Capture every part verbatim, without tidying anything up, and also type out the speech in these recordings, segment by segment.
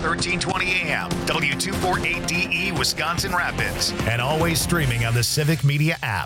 thirteen twenty A M, W two forty-eight D E, Wisconsin Rapids, and always streaming on the Civic Media app.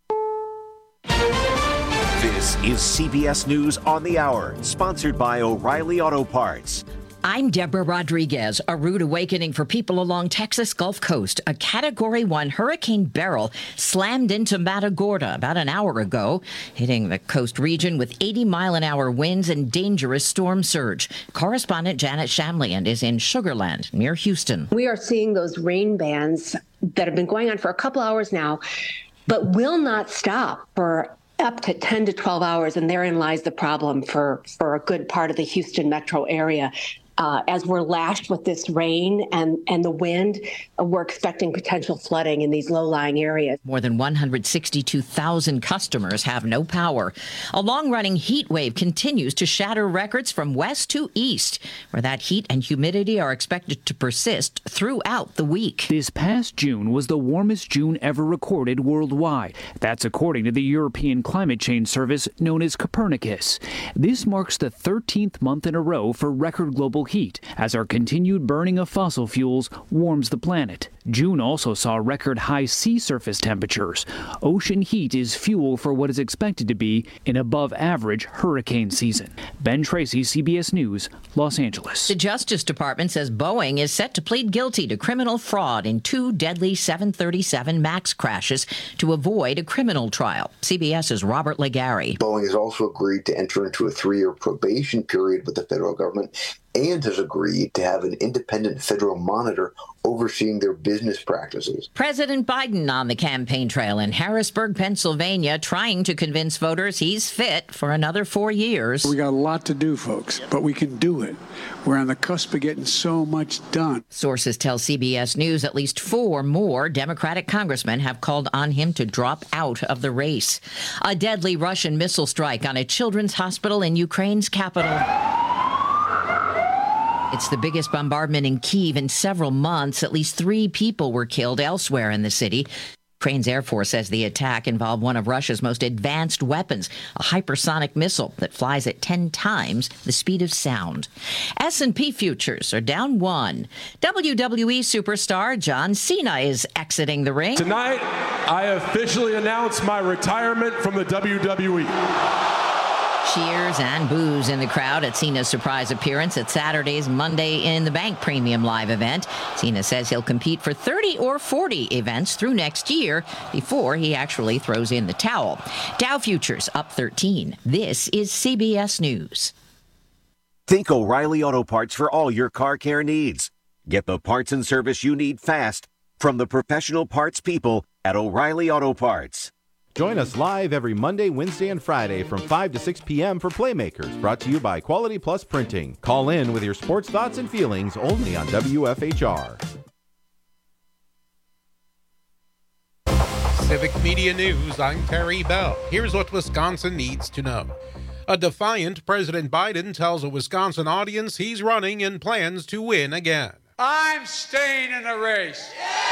This is C B S News on the Hour, sponsored by O'Reilly Auto Parts. I'm Deborah Rodriguez. A rude awakening for people along Texas Gulf Coast. A Category one Hurricane Beryl slammed into Matagorda about an hour ago, hitting the coast region with eighty mile an hour winds and dangerous storm surge. Correspondent Janet Shamlian is in Sugar Land near Houston. We are seeing those rain bands that have been going on for a couple hours now, but will not stop for up to ten to twelve hours, and therein lies the problem for, for a good part of the Houston metro area. Uh, as we're lashed with this rain and, and the wind, uh, we're expecting potential flooding in these low-lying areas. More than one hundred sixty-two thousand customers have no power. A long-running heat wave continues to shatter records from west to east, where that heat and humidity are expected to persist throughout the week. This past June was the warmest June ever recorded worldwide. That's according to the European Climate Change Service known as Copernicus. This marks the thirteenth month in a row for record global heat as our continued burning of fossil fuels warms the planet. June also saw record high sea surface temperatures. Ocean heat is fuel for what is expected to be an above average hurricane season. Ben Tracy, C B S News, Los Angeles. The Justice Department says Boeing is set to plead guilty to criminal fraud in two deadly seven thirty-seven MAX crashes to avoid a criminal trial. CBS's Robert Legary. Boeing has also agreed to enter into a three-year probation period with the federal government and has agreed to have an independent federal monitor overseeing their business practices. President Biden on the campaign trail in Harrisburg, Pennsylvania, trying to convince voters he's fit for another four years. We got a lot to do, folks, but we can do it. We're on the cusp of getting so much done. Sources tell C B S News at least four more Democratic congressmen have called on him to drop out of the race. A deadly Russian missile strike on a children's hospital in Ukraine's capital. It's the biggest bombardment in Kyiv in several months. At least three people were killed elsewhere in the city. Ukraine's Air Force says the attack involved one of Russia's most advanced weapons, a hypersonic missile that flies at ten times the speed of sound. S and P futures are down one. W W E superstar John Cena is exiting the ring. Tonight, I officially announce my retirement from the W W E. Cheers and boos in the crowd at Cena's surprise appearance at Saturday's Monday in the Bank Premium Live event. Cena says he'll compete for thirty or forty events through next year before he actually throws in the towel. Dow futures up thirteen. This is C B S News. Think O'Reilly Auto Parts for all your car care needs. Get the parts and service you need fast from the professional parts people at O'Reilly Auto Parts. Join us live every Monday, Wednesday, and Friday from five to six p.m. for Playmakers, brought to you by Quality Plus Printing. Call in with your sports thoughts and feelings only on W F H R. Civic Media News, I'm Terry Bell. Here's what Wisconsin needs to know. A defiant President Biden tells a Wisconsin audience he's running and plans to win again. I'm staying in the race.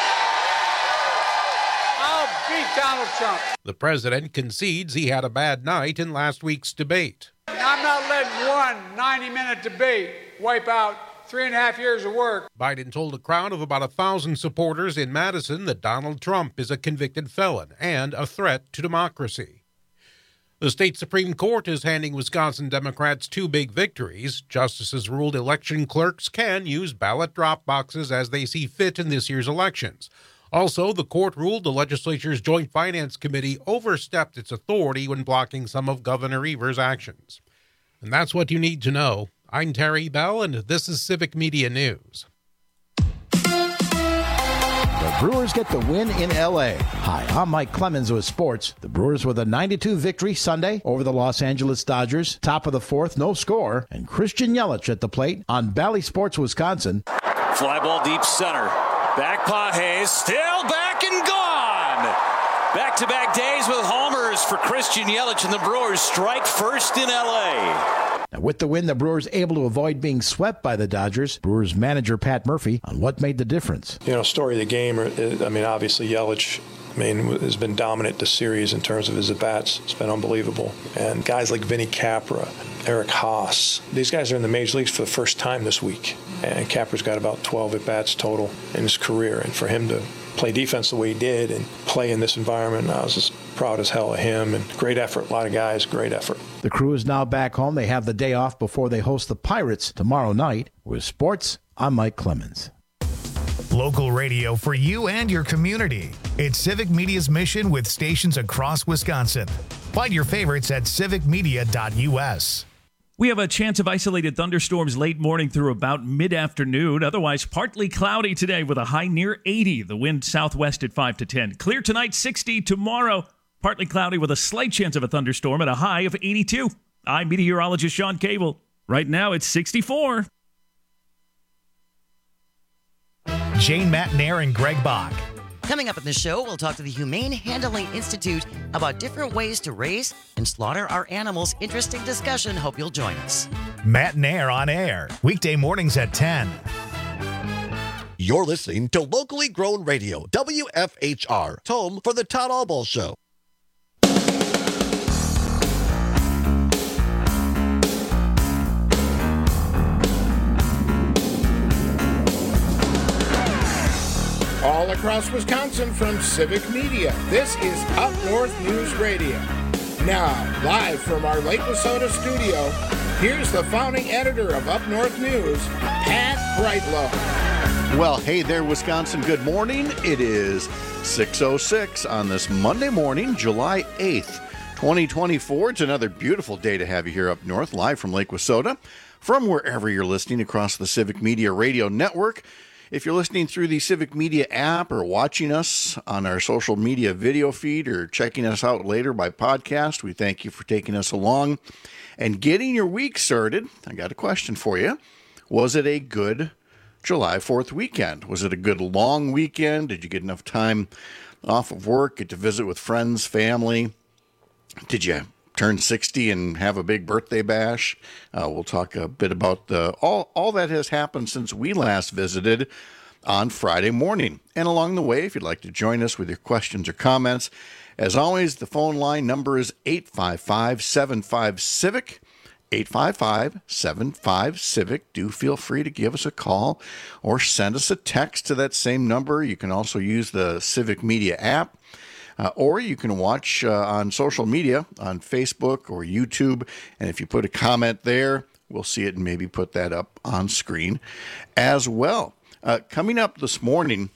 I'll beat Donald Trump. The president concedes he had a bad night in last week's debate. I'm not letting one ninety-minute debate wipe out three and a half years of work. Biden told a crowd of about a thousand supporters in Madison that Donald Trump is a convicted felon and a threat to democracy. The state Supreme Court is handing Wisconsin Democrats two big victories. Justices ruled election clerks can use ballot drop boxes as they see fit in this year's elections. Also, the court ruled the legislature's Joint Finance Committee overstepped its authority when blocking some of Governor Evers' actions. And that's what you need to know. I'm Terry Bell, and this is Civic Media News. The Brewers get the win in L A. Hi, I'm Mike Clemens with sports. The Brewers with a nine to two victory Sunday over the Los Angeles Dodgers. Top of the fourth, no score. And Christian Yelich at the plate on Bally Sports, Wisconsin. Fly ball deep center. Back Pages, still back and gone. Back-to-back days with homers for Christian Yelich, and the Brewers strike first in L A. Now, with the win, the Brewers able to avoid being swept by the Dodgers. Brewers manager Pat Murphy on what made the difference. You know, story of the game, I mean, obviously Yelich I mean, has been dominant this series in terms of his at-bats. It's been unbelievable. And guys like Vinny Capra, Eric Haas, these guys are in the major leagues for the first time this week. And Capra's got about twelve at-bats total in his career. And for him to play defense the way he did and play in this environment, I was just proud as hell of him. And great effort. A lot of guys, great effort. The crew is now back home. They have the day off before they host the Pirates tomorrow night. With sports, I'm Mike Clemens. Local radio for you and your community. It's Civic Media's mission with stations across Wisconsin. Find your favorites at civic media dot u s. We have a chance of isolated thunderstorms late morning through about mid-afternoon. Otherwise, partly cloudy today with a high near eighty. The wind southwest at five to ten. Clear tonight, sixty. Tomorrow, partly cloudy with a slight chance of a thunderstorm at a high of eighty-two. I'm meteorologist Sean Cable. Right now, it's sixty-four. Jane Matnair and Greg Bach. Coming up in the show, we'll talk to the Humane Handling Institute about different ways to raise and slaughter our animals. Interesting discussion. Hope you'll join us. Matnair on air, weekday mornings at ten. You're listening to Locally Grown Radio, W F H R, home for the Todd Albaugh Show. All across Wisconsin from Civic Media, this is Up North News Radio. Now, live from our Lake Wissota studio, here's the founding editor of Up North News, Pat Brightlow. Well, hey there, Wisconsin. Good morning. It is six oh six on this Monday morning, July eighth, twenty twenty-four. It's another beautiful day to have you here up north, live from Lake Wissota, from wherever you're listening across the Civic Media Radio Network. If you're listening through the Civic Media app or watching us on our social media video feed or checking us out later by podcast, we thank you for taking us along and getting your week started. I got a question for you. Was it a good July fourth weekend? Was it a good long weekend? Did you get enough time off of work, get to visit with friends, family? Did you turn sixty and have a big birthday bash? Uh, we'll talk a bit about the, all, all that has happened since we last visited on Friday morning. And along the way, if you'd like to join us with your questions or comments, as always, the phone line number is eight five five, seven five, CIVIC, eight five five, seven five, CIVIC. Do feel free to give us a call or send us a text to that same number. You can also use the Civic Media app. Uh, or you can watch uh, on social media, on Facebook or YouTube. And if you put a comment there, we'll see it and maybe put that up on screen as well. Uh, coming up this morning,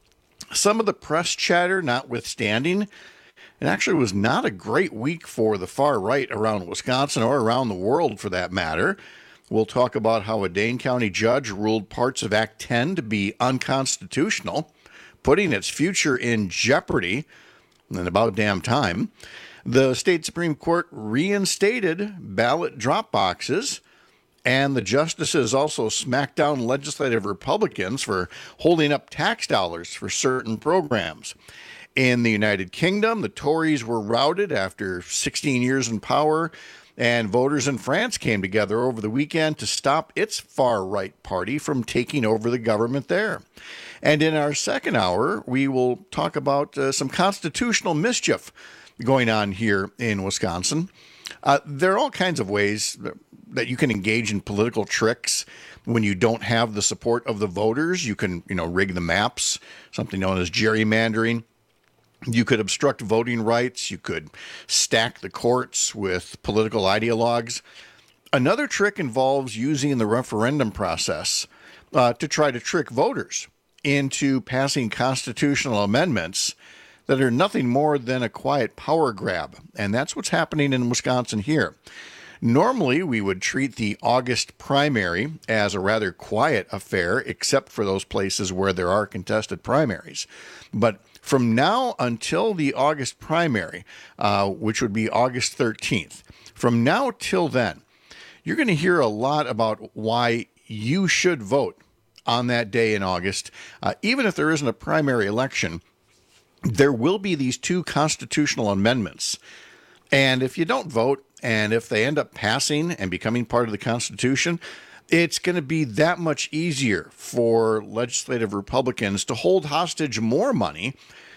some of the press chatter notwithstanding, it actually was not a great week for the far right around Wisconsin or around the world for that matter. We'll talk about how a Dane County judge ruled parts of Act ten to be unconstitutional, putting its future in jeopardy. And about damn time. The state Supreme Court reinstated ballot drop boxes, and the justices also smacked down legislative Republicans for holding up tax dollars for certain programs. In the United Kingdom, the Tories were routed after sixteen years in power, and voters in France came together over the weekend to stop its far-right party from taking over the government there. And in our second hour, we will talk about uh, some constitutional mischief going on here in Wisconsin. Uh, there are all kinds of ways that you can engage in political tricks when you don't have the support of the voters. You can, you know, rig the maps, something known as gerrymandering. You could obstruct voting rights. You could stack the courts with political ideologues. Another trick involves using the referendum process uh, to try to trick voters into passing constitutional amendments that are nothing more than a quiet power grab. And that's what's happening in Wisconsin here. Normally, we would treat the August primary as a rather quiet affair, except for those places where there are contested primaries. But from now until the August primary, uh, which would be August thirteenth, from now till then, you're going to hear a lot about why you should vote on that day in August. Uh, even if there isn't a primary election, there will be these two constitutional amendments. And if you don't vote, and if they end up passing and becoming part of the Constitution, it's going to be that much easier for legislative Republicans to hold hostage more money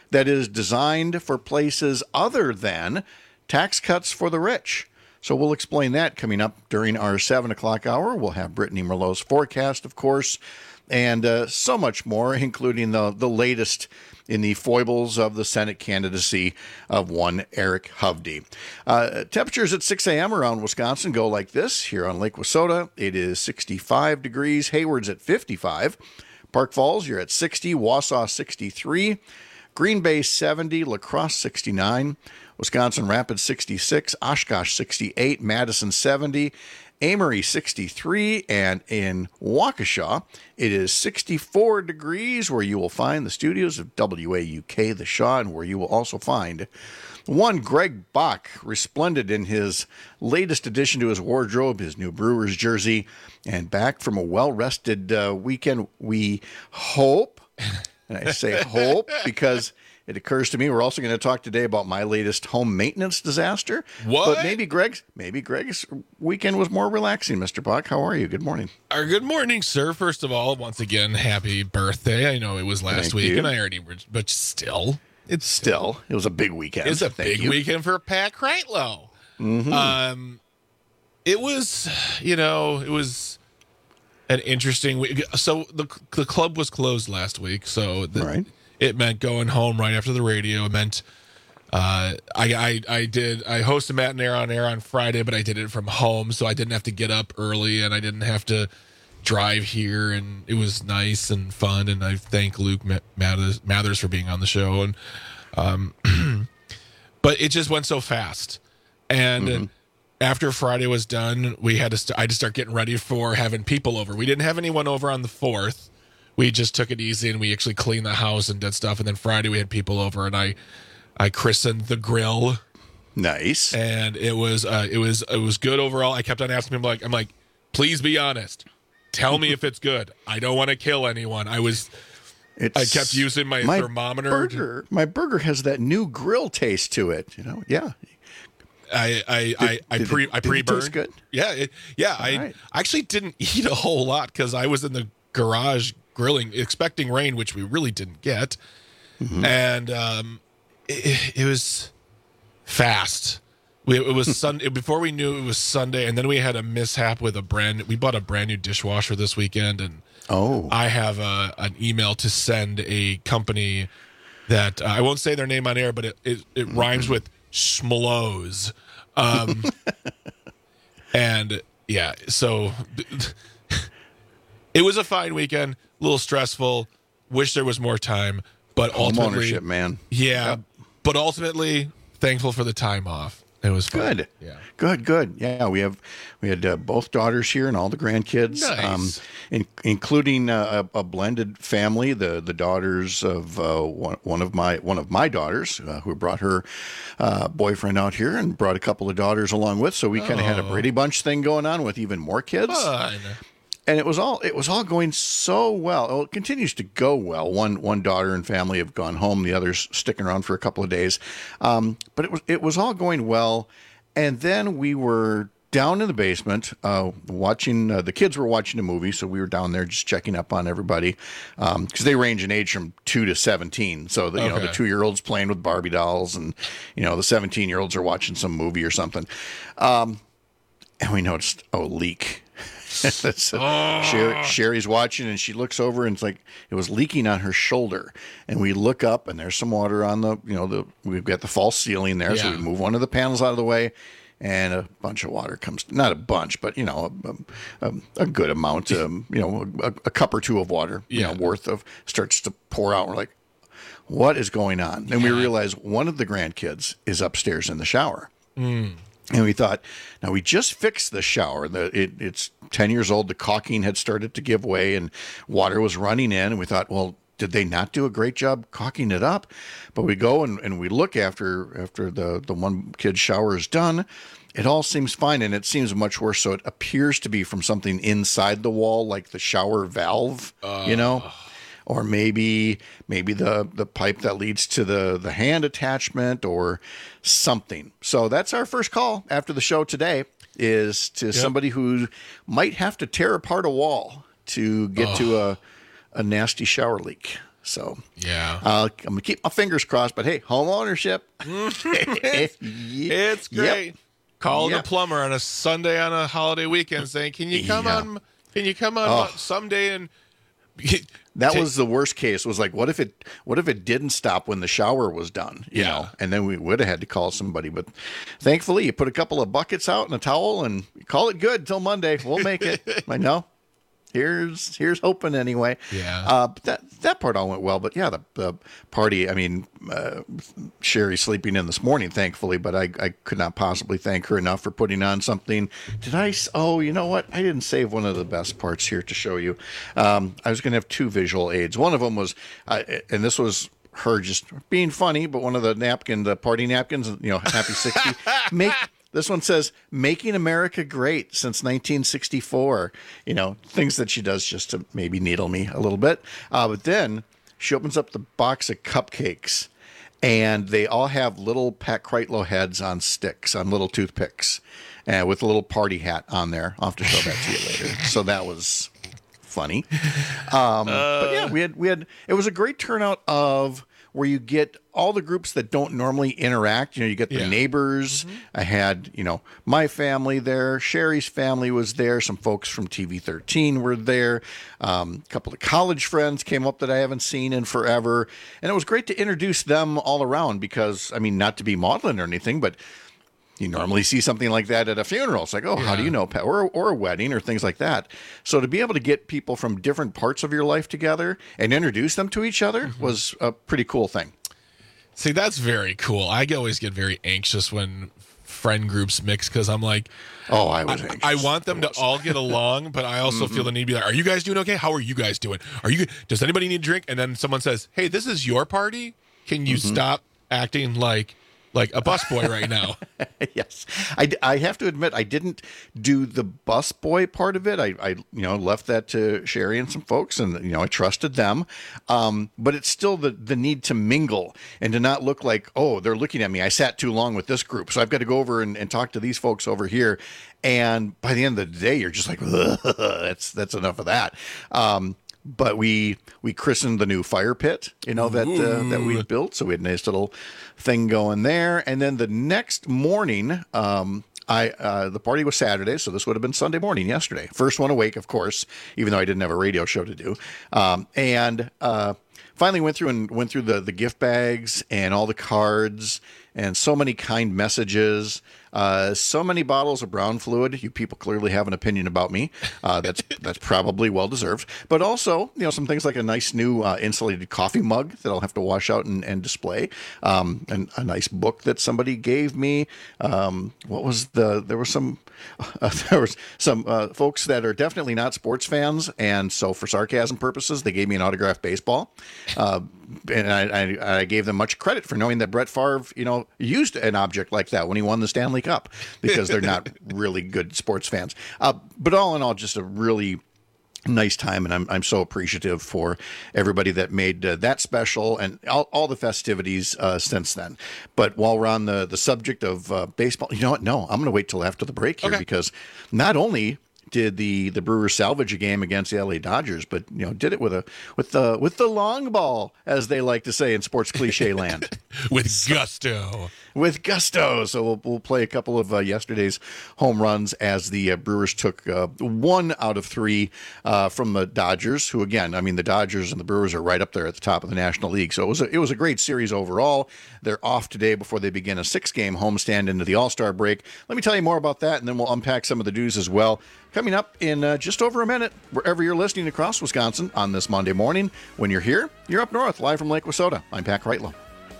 that is designed for places other than tax cuts for the rich. So we'll explain that coming up during our seven o'clock hour. We'll have Brittany Merlot's forecast, of course, and uh, so much more, including the, the latest in the foibles of the Senate candidacy of one Eric Hovde. Uh, temperatures at six a.m. around Wisconsin go like this. Here on Lake Wissota, it is sixty-five degrees. Hayward's at fifty-five. Park Falls, you're at sixty. Wausau, sixty-three. Green Bay, seventy. La Crosse, sixty-nine. Wisconsin Rapids, sixty-six. Oshkosh, sixty-eight. Madison, seventy. Amory, sixty-three, and in Waukesha, it is sixty-four degrees, where you will find the studios of W A U K, The Shaw, and where you will also find one Greg Bach, resplendent in his latest addition to his wardrobe, his new Brewers jersey, and back from a well-rested uh, weekend, we hope, and I say hope because it occurs to me we're also going to talk today about my latest home maintenance disaster. What? But maybe Greg's maybe Greg's weekend was more relaxing, Mister Bach. How are you? Good morning. Our good morning, sir. First of all, once again, happy birthday. I know it was last Thank week, you. and I already, but still, it's still it was a big weekend. It's a Thank big you. weekend for Pat Kreitlow. Mm-hmm. Um, it was, you know, it was an interesting week. So the the club was closed last week, so the, right. It meant going home right after the radio. It meant uh, I, I I did I hosted Matt and Air on air on Friday, but I did it from home, so I didn't have to get up early and I didn't have to drive here, and it was nice and fun. And I thank Luke Mathers, Mathers for being on the show. And um, but it just went so fast, and. Mm-hmm. After Friday was done, we had to. St- I had to start getting ready for having people over. We didn't have anyone over on the fourth. We just took it easy and we actually cleaned the house and did stuff. And then Friday we had people over, and I, I christened the grill. Nice. And it was, uh, it was, it was good overall. I kept on asking him, like, I'm like, please be honest. Tell me if it's good. I don't want to kill anyone. I was. It's, I kept using my, my thermometer. Burger, my burger has that new grill taste to it. You know, yeah. I I did, I, I did pre it, I pre burned. Good. Yeah, it, yeah. All I right. actually didn't eat a whole lot because I was in the garage grilling, expecting rain, which we really didn't get, mm-hmm. and um, it, it was fast. We, it was Sunday before we knew it was Sunday, and then we had a mishap with a brand. We bought a brand new dishwasher this weekend, and oh, I have a, an email to send a company that uh, I won't say their name on air, but it it, it mm-hmm. rhymes with Schmalows. Um, and yeah, so it was a fine weekend, a little stressful. Wish there was more time, but home ultimately, ownership, man. Yeah, yep. But ultimately, thankful for the time off. It was fun. Good. Yeah. Good, good. Yeah, we have we had uh, both daughters here and all the grandkids, nice. um, in, including uh, a, a blended family. The the daughters of uh, one, one of my one of my daughters, uh, who brought her uh, boyfriend out here and brought a couple of daughters along with. So we kind of oh. had a Brady Bunch thing going on with even more kids. Fun. And it was all it was all going so well. Well, it continues to go well. One one daughter and family have gone home. The others sticking around for a couple of days. Um, but it was it was all going well. And then we were down in the basement uh, watching. Uh, the kids were watching a movie, so we were down there just checking up on everybody because um, they range in age from two to seventeen. So the, you okay. know the two year olds playing with Barbie dolls, and you know the seventeen year olds are watching some movie or something. Um, and we noticed oh leak. so oh. Sherry, Sherry's watching and she looks over and it's like it was leaking on her shoulder, and we look up and there's some water on the you know the we've got the false ceiling there, yeah. So we move one of the panels out of the way and a bunch of water comes, not a bunch, but you know a, a, a good amount, um, you know a, a cup or two of water, you yeah. know worth of starts to pour out. We're like, what is going on? And yeah. we realize one of the grandkids is upstairs in the shower. Mm. And we thought, now we just fixed the shower. The, it, it's ten years old. The caulking had started to give way and water was running in. And we thought, well, did they not do a great job caulking it up? But we go and, and we look after after the, the one kid's shower is done. It all seems fine, and it seems much worse. So it appears to be from something inside the wall, like the shower valve, uh. you know? Or maybe maybe the, the pipe that leads to the, the hand attachment or something. So that's our first call after the show today is to yep. somebody who might have to tear apart a wall to get oh. to a, a nasty shower leak. So yeah, uh, I'm going to keep my fingers crossed. But hey, home ownership. it's, it's great. Yep. Calling yep. a plumber on a Sunday on a holiday weekend saying, can you come yeah. on, can you come on oh. someday and... That was the worst case. Was like, what if it? What if it didn't stop when the shower was done? You yeah. know, and then we would have had to call somebody. But thankfully, you put a couple of buckets out and a towel, and call it good till Monday. We'll make it. I know. Here's here's hoping anyway. Yeah. Uh, but that that part all went well. But yeah, the, the party. I mean, uh, Sherry sleeping in this morning, thankfully. But I I could not possibly thank her enough for putting on something. Did I? Oh, you know what? I didn't save one of the best parts here to show you. Um, I was going to have two visual aids. One of them was, uh, and this was her just being funny. But one of the napkin, the party napkins, you know, happy sixty. Make. This one says, making America great since nineteen sixty-four. You know, things that she does just to maybe needle me a little bit. Uh, but then she opens up the box of cupcakes, and they all have little Pat Kreitlow heads on sticks, on little toothpicks, uh, with a little party hat on there. I'll have to show that to you later. So that was funny. Um, uh... But yeah, we had we had it was a great turnout of where you get all the groups that don't normally interact. You know, you get the yeah. neighbors. Mm-hmm. I had, you know, my family there. Sherry's family was there. Some folks from T V thirteen were there. Um, a couple of college friends came up that I haven't seen in forever. And it was great to introduce them all around because, I mean, not to be maudlin or anything, but you normally see something like that at a funeral. It's like, oh, yeah. how do you know, Pat? Or, or a wedding or things like that. So to be able to get people from different parts of your life together and introduce them to each other mm-hmm. was a pretty cool thing. See, that's very cool. I always get very anxious when friend groups mix because I'm like, oh, I was anxious. I, I want them to all get along, but I also mm-hmm. feel the need to be like, are you guys doing okay? How are you guys doing? Are you? Does anybody need a drink? And then someone says, hey, this is your party. Can you mm-hmm. stop acting like like a busboy right now? Yes. I, I have to admit, I didn't do the busboy part of it. I, I, you know, left that to Sherry and some folks, and, you know, I trusted them. Um, but it's still the, the need to mingle and to not look like, oh, they're looking at me. I sat too long with this group, so I've got to go over and, and talk to these folks over here. And by the end of the day, you're just like, that's that's enough of that. Um, But we we christened the new fire pit, you know, that uh, that we built. So we had a nice little thing going there. And then the next morning, um, I uh, the party was Saturday, so this would have been Sunday morning yesterday. First one awake, of course, even though I didn't have a radio show to do. Um, and uh, finally went through and went through the the gift bags and all the cards and so many kind messages. Uh, so many bottles of brown fluid. You people clearly have an opinion about me. Uh, that's that's probably well deserved. But also, you know, some things like a nice new uh, insulated coffee mug that I'll have to wash out and, and display. Um, and a nice book that somebody gave me. Um, what was the? There was some. Uh, there was some uh, folks that are definitely not sports fans, and so for sarcasm purposes, they gave me an autographed baseball. Uh, and I, I, I gave them much credit for knowing that Brett Favre, you know, used an object like that when he won the Stanley Cup, because they're not really good sports fans. Uh, but all in all, just a really nice time, and I'm I'm so appreciative for everybody that made uh, that special and all, all the festivities uh, since then. But while we're on the the subject of uh, baseball, you know what? No, I'm going to wait till after the break here, okay. because not only did the the Brewers salvage a game against the L A Dodgers, but you know, did it with a with the with the long ball, as they like to say in sports cliche land, with gusto. With gusto. So we'll, we'll play a couple of uh, yesterday's home runs as the uh, Brewers took uh, one out of three uh, from the Dodgers, who again, I mean, the Dodgers and the Brewers are right up there at the top of the National League. So it was a, it was a great series overall. They're off today before they begin a six-game homestand into the All-Star break. Let me tell you more about that, and then we'll unpack some of the news as well. Coming up in uh, just over a minute, wherever you're listening across Wisconsin on this Monday morning. When you're here, you're up north, live from Lake Wissota. I'm Pat Kreitlow.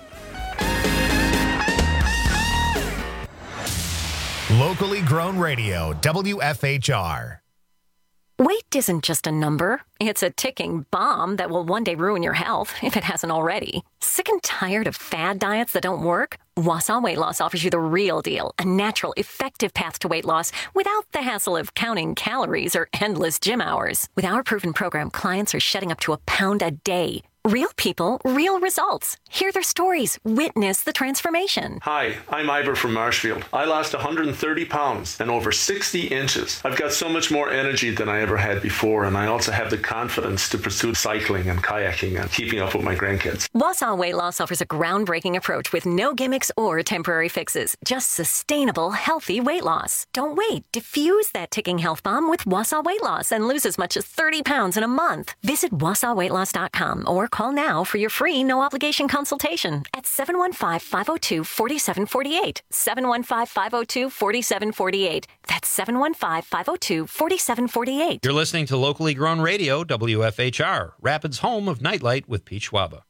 Locally grown radio, W F H R. Weight isn't just a number. It's a ticking bomb that will one day ruin your health, if it hasn't already. Sick and tired of fad diets that don't work? Wausau Weight Loss offers you the real deal, a natural, effective path to weight loss without the hassle of counting calories or endless gym hours. With our proven program, clients are shedding up to a pound a day. Real people, real results. Hear their stories. Witness the transformation. Hi, I'm Ivor from Marshfield. I lost one hundred thirty pounds and over sixty inches. I've got so much more energy than I ever had before, and I also have the confidence to pursue cycling and kayaking and keeping up with my grandkids. Wausau Weight Loss offers a groundbreaking approach with no gimmicks or temporary fixes. Just sustainable, healthy weight loss. Don't wait. Diffuse that ticking health bomb with Wausau Weight Loss and lose as much as thirty pounds in a month. Visit wausau weight loss dot com or call now for your free no-obligation consultation at seven one five, five oh two, four seven four eight. seven one five, five oh two, four seven four eight. That's seven one five, five oh two, four seven four eight. You're listening to Locally Grown Radio, W F H R, Rapids' home of Nightlight with Pete Schwaba.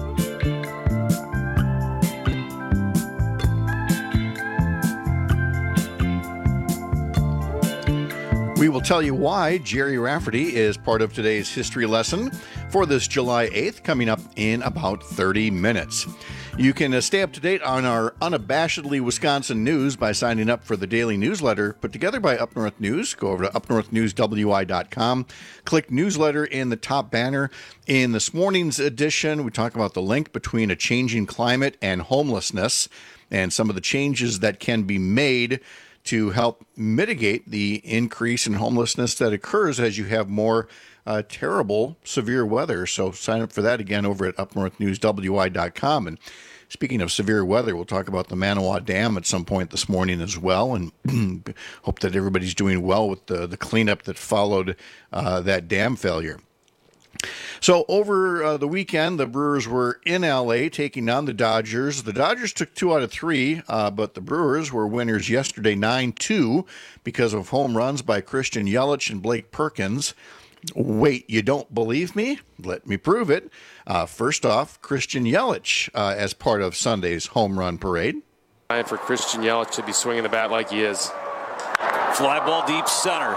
We will tell you why Jerry Rafferty is part of today's history lesson for this July eighth, coming up in about thirty minutes. You can uh, stay up to date on our unabashedly Wisconsin news by signing up for the daily newsletter put together by Up North News. Go over to up north news w i dot com, click newsletter in the top banner. In this morning's edition, we talk about the link between a changing climate and homelessness and some of the changes that can be made to help mitigate the increase in homelessness that occurs as you have more uh, terrible, severe weather. So sign up for that again over at up north news w i dot com. And speaking of severe weather, we'll talk about the Manawa Dam at some point this morning as well, and hope that everybody's doing well with the, the cleanup that followed uh, that dam failure. So over uh, the weekend, the Brewers were in L A taking on the Dodgers. The Dodgers took two out of three, uh, but the Brewers were winners yesterday nine two because of home runs by Christian Yelich and Blake Perkins. Wait, you don't believe me? Let me prove it. Uh, first off, Christian Yelich uh, as part of Sunday's home run parade. Time for Christian Yelich to be swinging the bat like he is. Fly ball deep center.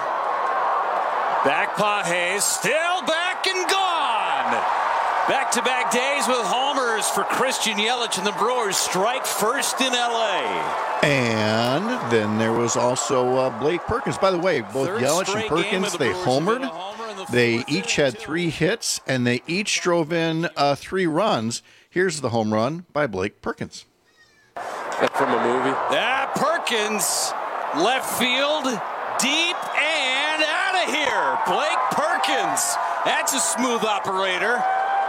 Back Pages, still back and gone. Back-to-back days with homers for Christian Yelich, and the Brewers strike first in L A. And then there was also uh, Blake Perkins. By the way, both Third Yelich and Perkins, the they homered. The they each had three hits, and they each drove in uh, three runs. Here's the home run by Blake Perkins. That from a movie? Ah, Perkins, left field, deep, and out of here. Blake Perkins. That's a smooth operator.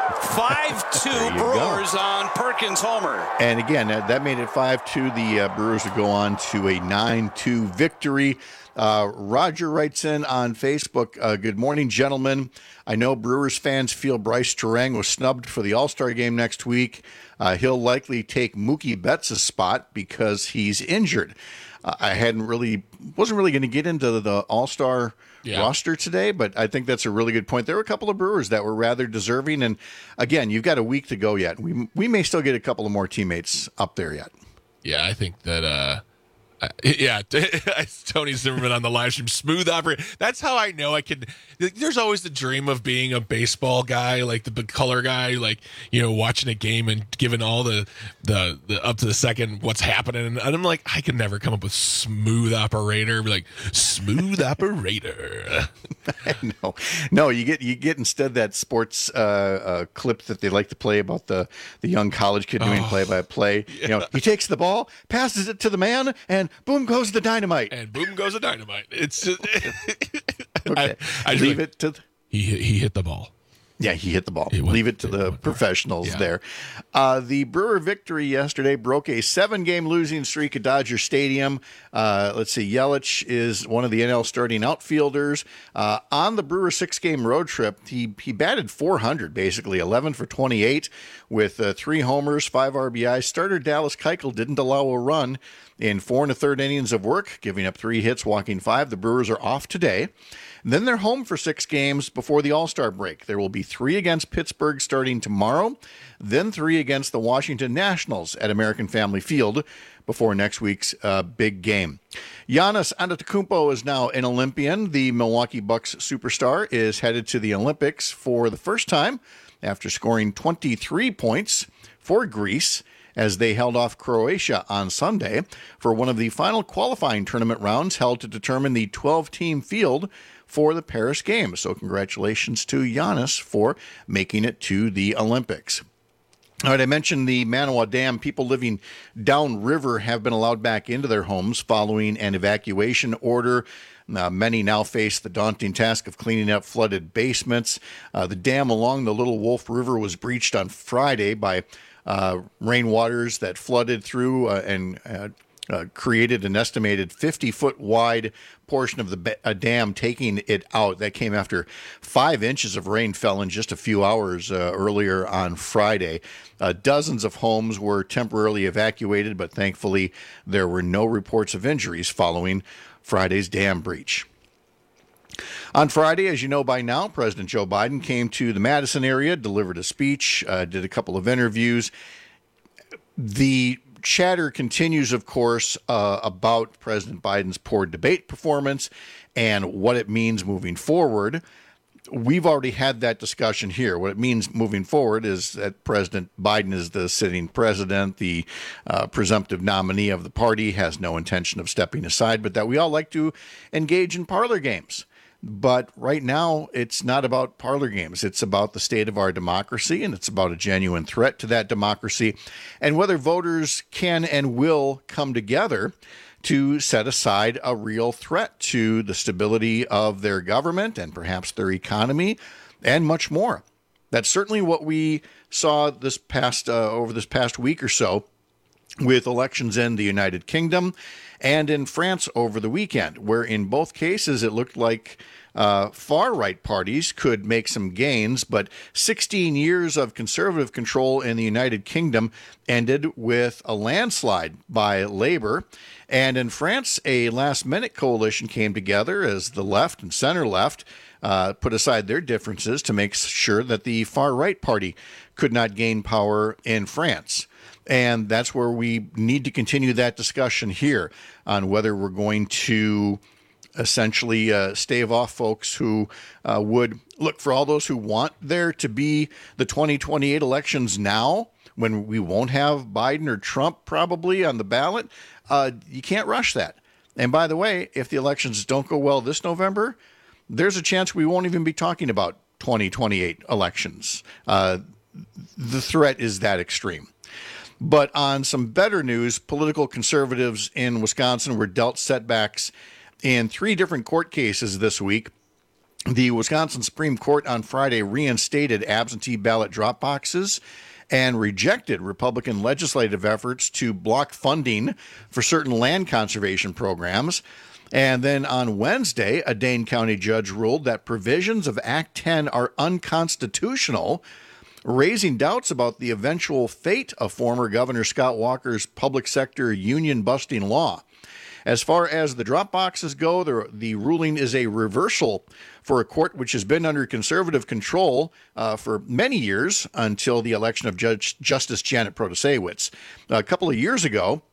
five two Brewers go. On Perkins homer. And again, that made it five two. The uh, Brewers would go on to a nine two victory. Uh, Roger writes in on Facebook, uh, good morning, gentlemen. I know Brewers fans feel Bryce Terang was snubbed for the All-Star game next week. Uh, he'll likely take Mookie Betts' spot because he's injured. Uh, I hadn't really, wasn't really going to get into the, the All-Star yeah. roster today, but I think that's a really good point. There were a couple of Brewers that were rather deserving, and again, you've got a week to go yet. We we may still get a couple of more teammates up there yet. Yeah, I think that. Uh, uh, yeah, Tony Zimmerman on the live stream, smooth operator. That's how I know I can. There's always the dream of being a baseball guy, like the color guy, like you know, watching a game and giving all the the, the up to the second what's happening. And I'm like, I can never come up with smooth operator. Be like smooth operator. no, no, you get you get instead that sports uh, uh, clip that they like to play about the the young college kid doing play by play. You know, he takes the ball, passes it to the man, and boom goes the dynamite. And boom goes the dynamite. It's just, okay. I, I leave like, it to th- he he hit the ball. Yeah, he hit the ball. Went, leave it to it the professionals yeah. there. Uh, the Brewer victory yesterday broke a seven-game losing streak at Dodger Stadium. Uh, let's see, Yelich is one of the N L starting outfielders. Uh, on the Brewer six-game road trip, he he batted four hundred, basically, eleven for twenty-eight, with uh, three homers, five R B Is. Starter Dallas Keuchel didn't allow a run in four and a third innings of work, giving up three hits, walking five. The Brewers are off today. And then they're home for six games before the All-Star break. There will be three against Pittsburgh starting tomorrow, then three against the Washington Nationals at American Family Field before next week's uh, big game. Giannis Antetokounmpo is now an Olympian. The Milwaukee Bucks superstar is headed to the Olympics for the first time after scoring twenty-three points for Greece as they held off Croatia on Sunday for one of the final qualifying tournament rounds held to determine the twelve-team field for the Paris Games. So congratulations to Giannis for making it to the Olympics. All right, I mentioned the Manawa Dam. People living downriver have been allowed back into their homes following an evacuation order. Uh, many now face the daunting task of cleaning up flooded basements. Uh, the dam along the Little Wolf River was breached on Friday by uh, rainwaters that flooded through uh, and uh, uh, created an estimated fifty-foot wide portion of the ba- uh, dam, taking it out. That came after five inches of rain fell in just a few hours uh, earlier on Friday. Uh, dozens of homes were temporarily evacuated, but thankfully there were no reports of injuries following Friday's dam breach. On Friday, as you know by now, President Joe Biden came to the Madison area, delivered a speech, uh, did a couple of interviews. The chatter continues, of course, uh, about President Biden's poor debate performance and what it means moving forward. We've already had that discussion here. What it means moving forward is that President Biden is the sitting president, the uh, presumptive nominee of the party, has no intention of stepping aside, but that we all like to engage in parlor games. But right now, it's not about parlor games. It's about the state of our democracy, and it's about a genuine threat to that democracy, and whether voters can and will come together to set aside a real threat to the stability of their government and perhaps their economy and much more. That's certainly what we saw this past uh, over this past week or so with elections in the United Kingdom and in France over the weekend, where in both cases it looked like uh, far-right parties could make some gains, but sixteen years of conservative control in the United Kingdom ended with a landslide by Labour. And in France, a last-minute coalition came together as the left and center-left uh, put aside their differences to make sure that the far-right party could not gain power in France. And that's where we need to continue that discussion here on whether we're going to essentially uh, stave off folks who uh, would look for all those who want there to be the twenty twenty-eight elections now, when we won't have Biden or Trump probably on the ballot. Uh, you can't rush that. And by the way, if the elections don't go well this November, there's a chance we won't even be talking about twenty twenty-eight elections. Uh, the threat is that extreme. But on some better news, political conservatives in Wisconsin were dealt setbacks in three different court cases this week. The Wisconsin Supreme Court on Friday reinstated absentee ballot drop boxes and rejected Republican legislative efforts to block funding for certain land conservation programs. And then on Wednesday, a Dane County judge ruled that provisions of Act ten are unconstitutional, raising doubts about the eventual fate of former Governor Scott Walker's public sector union-busting law. As far as the drop boxes go, the, the ruling is a reversal for a court which has been under conservative control uh, for many years until the election of Judge Justice Janet Protasewicz. A couple of years ago,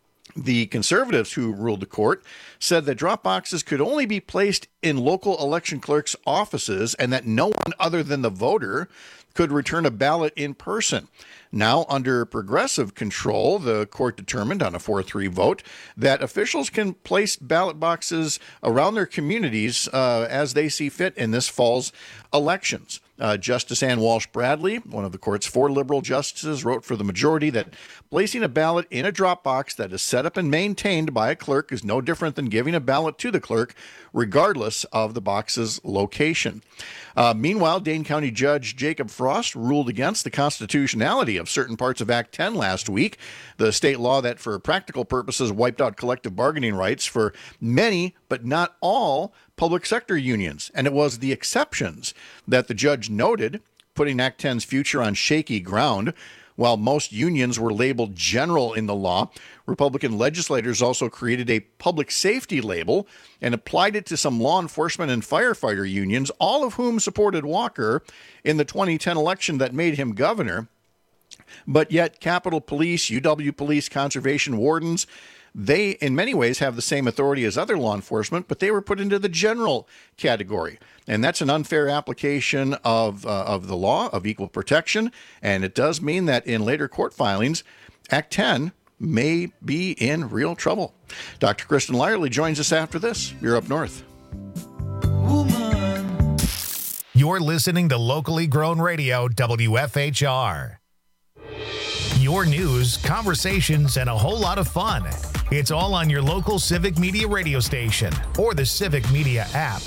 the conservatives who ruled the court said that drop boxes could only be placed in local election clerks' offices and that no one other than the voter could return a ballot in person. Now, under progressive control, the court determined on a four three vote that officials can place ballot boxes around their communities uh, as they see fit in this fall's elections. Uh, Justice Ann Walsh Bradley, one of the court's four liberal justices, wrote for the majority that placing a ballot in a drop box that is set up and maintained by a clerk is no different than giving a ballot to the clerk, regardless of the box's location. Uh, meanwhile, Dane County Judge Jacob Frost ruled against the constitutionality of certain parts of Act ten last week, the state law that for practical purposes wiped out collective bargaining rights for many, but not all, public sector unions. And it was the exceptions that the judge noted, putting Act ten's future on shaky ground. While most unions were labeled general in the law, Republican legislators also created a public safety label and applied it to some law enforcement and firefighter unions, all of whom supported Walker in the twenty ten election that made him governor. But yet Capitol Police, U W Police, conservation wardens, they in many ways have the same authority as other law enforcement, but they were put into the general category. And that's an unfair application of uh, of the law of equal protection. And it does mean that in later court filings, Act ten may be in real trouble. Doctor Kristen Lyerly joins us after this. You're Up North. Woman. You're listening to locally grown radio W F H R. Your news, conversations, and a whole lot of fun. It's all on your local Civic Media radio station or the Civic Media app.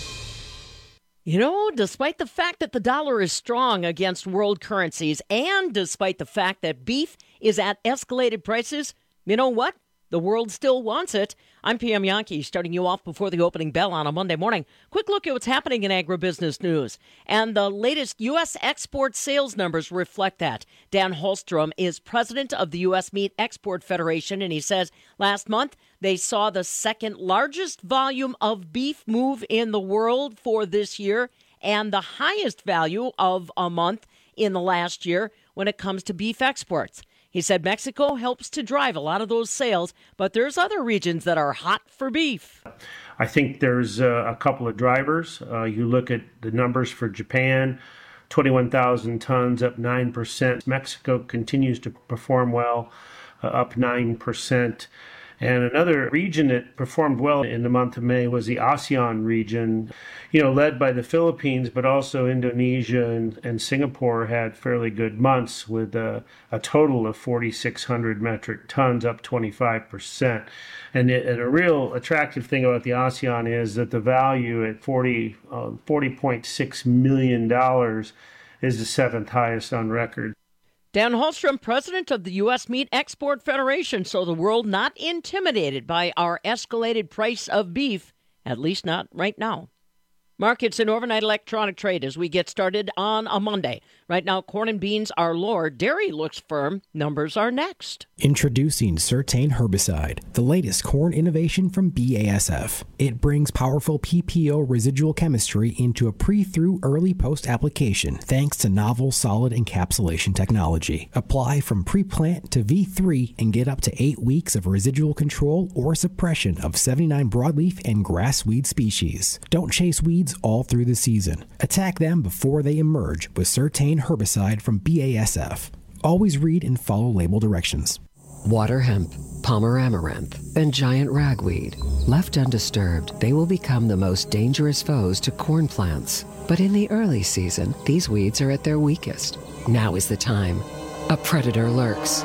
You know, despite the fact that the dollar is strong against world currencies and despite the fact that beef is at escalated prices, you know what? The world still wants it. I'm P M Yankee, starting you off before the opening bell on a Monday morning. Quick look at what's happening in agribusiness news. And the latest U S export sales numbers reflect that. Dan Holstrom is president of the U S Meat Export Federation, and he says last month they saw the second largest volume of beef move in the world for this year and the highest value of a month in the last year when it comes to beef exports. He said Mexico helps to drive a lot of those sales, but there's other regions that are hot for beef. I think there's uh, a couple of drivers. Uh, you look at the numbers for Japan, twenty-one thousand tons, up nine percent. Mexico continues to perform well, uh, up nine percent. And another region that performed well in the month of May was the ASEAN region, you know, led by the Philippines, but also Indonesia and, and Singapore had fairly good months with a, a total of forty-six hundred metric tons, up twenty-five percent. And, it, and a real attractive thing about the ASEAN is that the value at forty point six million dollars is the seventh highest on record. Dan Holstrom, president of the U S Meat Export Federation, so the world not intimidated by our escalated price of beef, at least not right now. Markets and overnight electronic trade as we get started on a Monday. Right now, corn and beans are lower. Dairy looks firm. Numbers are next. Introducing Certain Herbicide, the latest corn innovation from B A S F. It brings powerful P P O residual chemistry into a pre-through early post-application thanks to novel solid encapsulation technology. Apply from pre-plant to V three and get up to eight weeks of residual control or suppression of seventy-nine broadleaf and grass weed species. Don't chase weeds all through the season. Attack them before they emerge with Certain Herbicide from B A S F. Always read and follow label directions. Water hemp, Palmer amaranth, and giant ragweed. Left undisturbed, they will become the most dangerous foes to corn plants. But in the early season, these weeds are at their weakest. Now is the time. A predator lurks.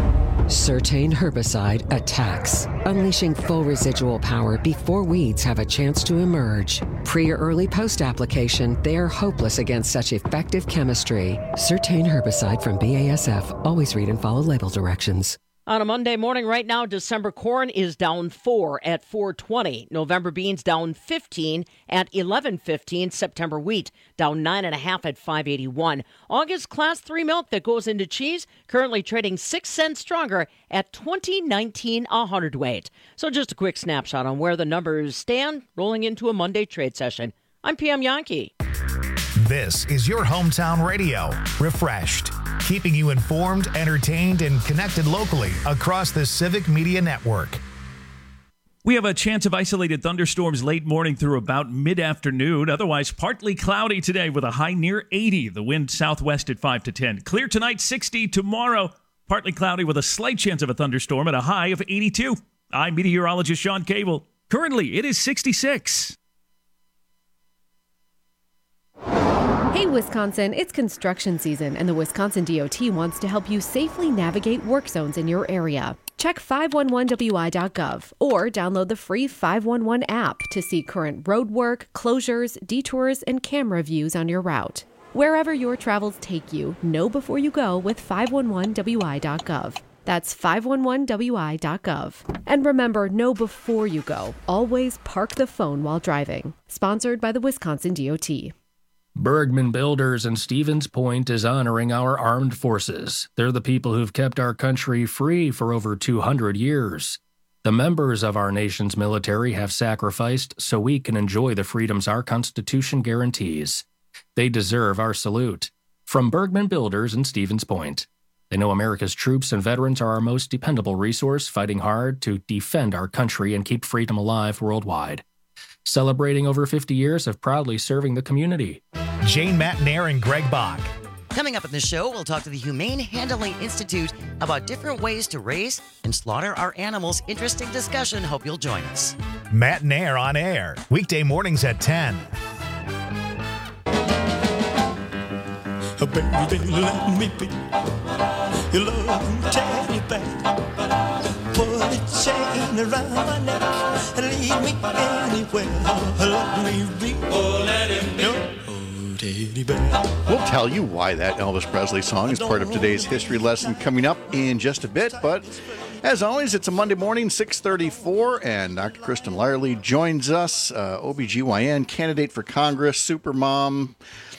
Certain Herbicide attacks, unleashing full residual power before weeds have a chance to emerge. Pre or early post-application, they are hopeless against such effective chemistry. Certain Herbicide from B A S F. Always read and follow label directions. On a Monday morning right now, December corn is down four at four twenty. November beans down fifteen at eleven fifteen. September wheat down nine and a half at five eighty-one. August class three milk that goes into cheese currently trading six cents stronger at twenty nineteen a hundredweight. So just a quick snapshot on where the numbers stand rolling into a Monday trade session. I'm P M Yankee. This is your hometown radio, Refreshed, keeping you informed, entertained, and connected locally across the Civic Media Network. We have a chance of isolated thunderstorms late morning through about mid-afternoon. Otherwise, partly cloudy today with a high near eighty. The wind southwest at five to ten. Clear tonight, sixty. Tomorrow, partly cloudy with a slight chance of a thunderstorm at a high of eighty-two. I'm meteorologist Sean Cable. Currently, it is sixty-six. Hey, Wisconsin, it's construction season, and the Wisconsin D O T wants to help you safely navigate work zones in your area. Check five one one W I dot gov or download the free five one one app to see current road work, closures, detours, and camera views on your route. Wherever your travels take you, know before you go with five one one W I dot gov. That's five one one W I dot gov. And remember, know before you go. Always park the phone while driving. Sponsored by the Wisconsin D O T. Bergman Builders in Stevens Point is honoring our armed forces. They're the people who've kept our country free for over two hundred years. The members of our nation's military have sacrificed so we can enjoy the freedoms our Constitution guarantees. They deserve our salute. From Bergman Builders in Stevens Point. They know America's troops and veterans are our most dependable resource, fighting hard to defend our country and keep freedom alive worldwide. Celebrating over fifty years of proudly serving the community. Jane Matnair and Greg Bach. Coming up in the show, we'll talk to the Humane Handling Institute about different ways to raise and slaughter our animals. Interesting discussion. Hope you'll join us. Matnair on air, weekday mornings at ten. baby, let me be your loving teddy bear. Put a chain around my neck and lead me anywhere. Let me be. Oh, let him be. Oh, teddy bear. We'll tell you why that Elvis Presley song is part of today's history lesson coming up in just a bit. But as always, it's a Monday morning, six thirty-four, and Doctor Kristen Lyerly joins us, uh, O B G Y N candidate for Congress, supermom,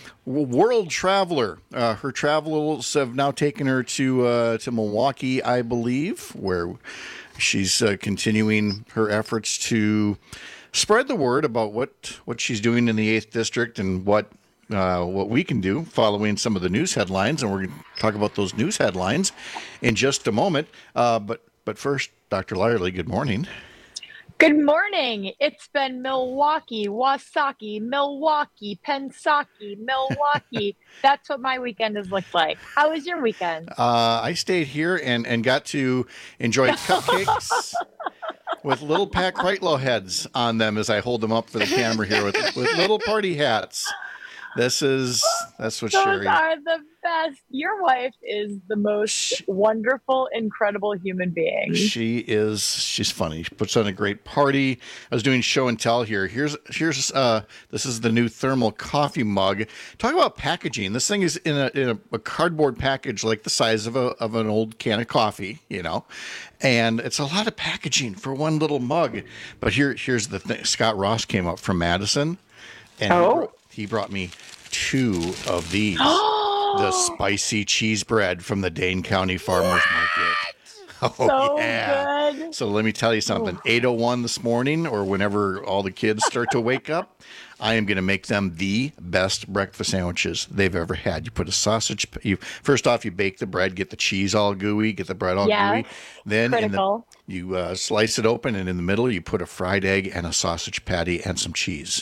world traveler. Uh, her travels have now taken her to uh, to Milwaukee, I believe, where she's uh, continuing her efforts to spread the word about what, what she's doing in the eighth District and what uh, what we can do following some of the news headlines. And we're going to talk about those news headlines in just a moment. Uh, but but first, Doctor Lyerly, good morning. Good morning. It's been Milwaukee, Wasaki, Milwaukee, Pensacola, Milwaukee. That's what my weekend has looked like. How was your weekend? Uh, I stayed here and, and got to enjoy cupcakes with little Pat Kreitlow heads on them as I hold them up for the camera here with, with little party hats. This is, that's what Those Sherry... are the best. Your wife is the most wonderful, incredible human being. She is, she's funny. She puts on a great party. I was doing show and tell here. Here's, here's, uh, this is the new thermal coffee mug. Talk about packaging. This thing is in a, in a, a cardboard package like the size of a, of an old can of coffee, you know, and it's a lot of packaging for one little mug. But here, here's the thing. Scott Ross came up from Madison and oh. he, brought, he brought me two of these. The spicy cheese bread from the Dane County Farmers Market. Oh, so yeah. good. So let me tell you something. eight oh one this morning, or whenever all the kids start to wake up, I am going to make them the best breakfast sandwiches they've ever had. You put a sausage, you first off, you bake the bread, get the cheese all gooey, get the bread all yes, gooey. Then in the, critical. you uh, slice it open, and in the middle, you put a fried egg and a sausage patty and some cheese.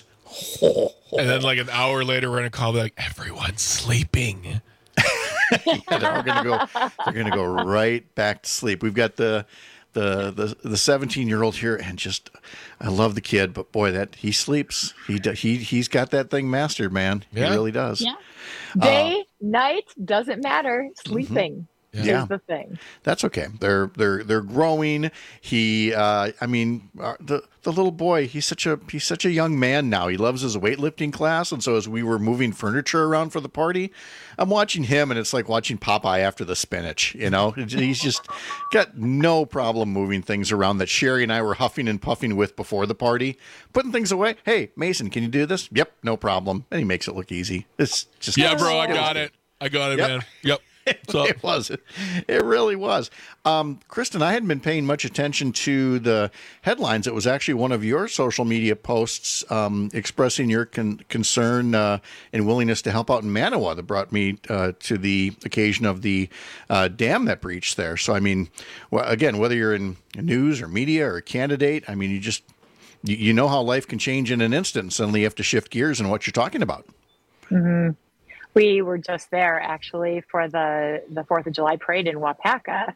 And then like an hour later, we're going to call like, everyone's sleeping. Yeah, they're gonna go. They're gonna go right back to sleep. We've got the the the the seventeen year old here, and just I love the kid, but boy, that he sleeps. He he he's got that thing mastered, man. Yeah. He really does. Yeah. Day, uh, night, doesn't matter. Sleeping. Mm-hmm. Yeah. Is the thing. That's okay. They're they're they're growing. He, uh, I mean, uh, the the little boy. He's such a he's such a young man now. He loves his weightlifting class, and so as we were moving furniture around for the party, I'm watching him, and it's like watching Popeye after the spinach. You know, he's just got no problem moving things around that Sherry and I were huffing and puffing with before the party, putting things away. Hey, Mason, can you do this? Yep, no problem. And he makes it look easy. It's just yeah, bro. I got it. I got it, yep. man. Yep. So. It was. It really was. Um, Kristen, I hadn't been paying much attention to the headlines. It was actually one of your social media posts um, expressing your con- concern uh, and willingness to help out in Manawa that brought me uh, to the occasion of the uh, dam that breached there. So, I mean, well, again, whether you're in news or media or a candidate, I mean, you just, you, you know how life can change in an instant, and suddenly you have to shift gears in what you're talking about. Mm-hmm. We were just there actually for the the Fourth of July parade in Wapaka,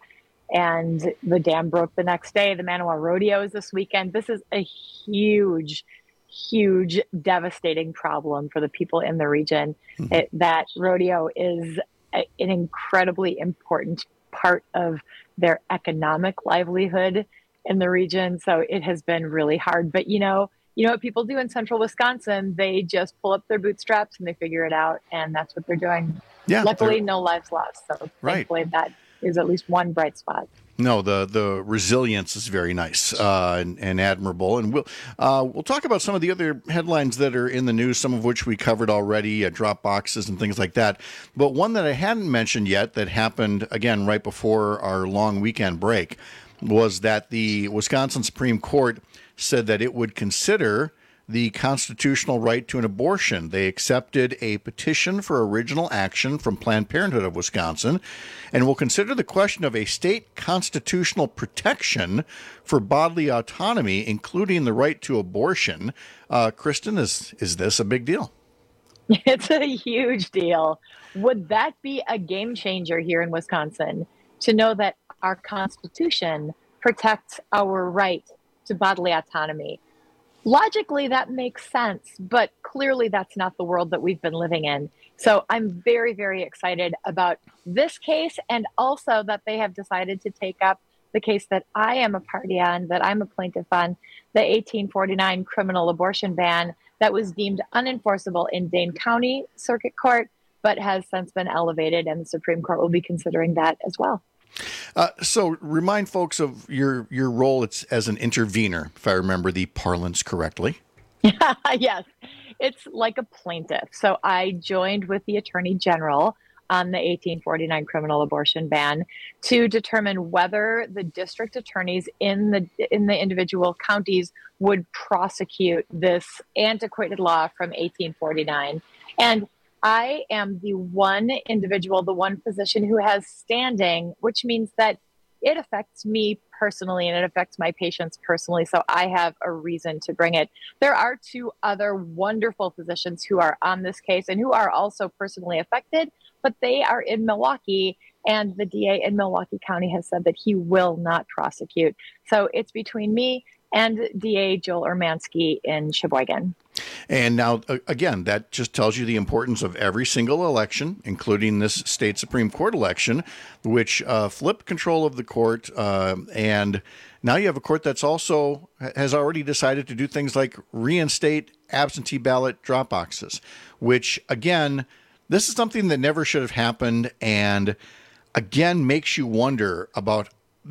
and the dam broke the next day. The Manawa Rodeo is this weekend. This is a huge, huge, devastating problem for the people in the region. Mm-hmm. It, that rodeo is a, an incredibly important part of their economic livelihood in the region. So it has been really hard. But, you know, You know what people do in central Wisconsin? They just pull up their bootstraps and they figure it out, and that's what they're doing. Yeah, Luckily, no lives lost, so right. thankfully that is at least one bright spot. No, the the resilience is very nice uh, and, and admirable, and we'll uh, we'll talk about some of the other headlines that are in the news, some of which we covered already, uh, drop boxes and things like that. But one that I hadn't mentioned yet that happened again right before our long weekend break was that the Wisconsin Supreme Court said that it would consider the constitutional right to an abortion. They accepted a petition for original action from Planned Parenthood of Wisconsin and will consider the question of a state constitutional protection for bodily autonomy, including the right to abortion. Uh, Kristen, is, is this a big deal? It's a huge deal. Would that be a game changer here in Wisconsin to know that our Constitution protects our right to bodily autonomy? Logically, that makes sense, but clearly that's not the world that we've been living in. So I'm very, very excited about this case, and also that they have decided to take up the case that I am a party on, that I'm a plaintiff on, the eighteen forty-nine criminal abortion ban that was deemed unenforceable in Dane County Circuit Court, but has since been elevated, and the Supreme Court will be considering that as well. Uh, so remind folks of your, your role it's, as an intervener, if I remember the parlance correctly. Yes, it's like a plaintiff. So I joined with the Attorney General on the eighteen forty-nine criminal abortion ban to determine whether the district attorneys in the in the individual counties would prosecute this antiquated law from eighteen forty-nine. And I am the one individual, the one physician who has standing, which means that it affects me personally and it affects my patients personally. So I have a reason to bring it. There are two other wonderful physicians who are on this case and who are also personally affected, but they are in Milwaukee, and the D A in Milwaukee County has said that he will not prosecute. So it's between me and D A Joel Urmanski in Sheboygan. And now, again, that just tells you the importance of every single election, including this state Supreme Court election, which uh, flipped control of the court. Uh, and now you have a court that's also has already decided to do things like reinstate absentee ballot drop boxes, which, again, this is something that never should have happened. And again, makes you wonder about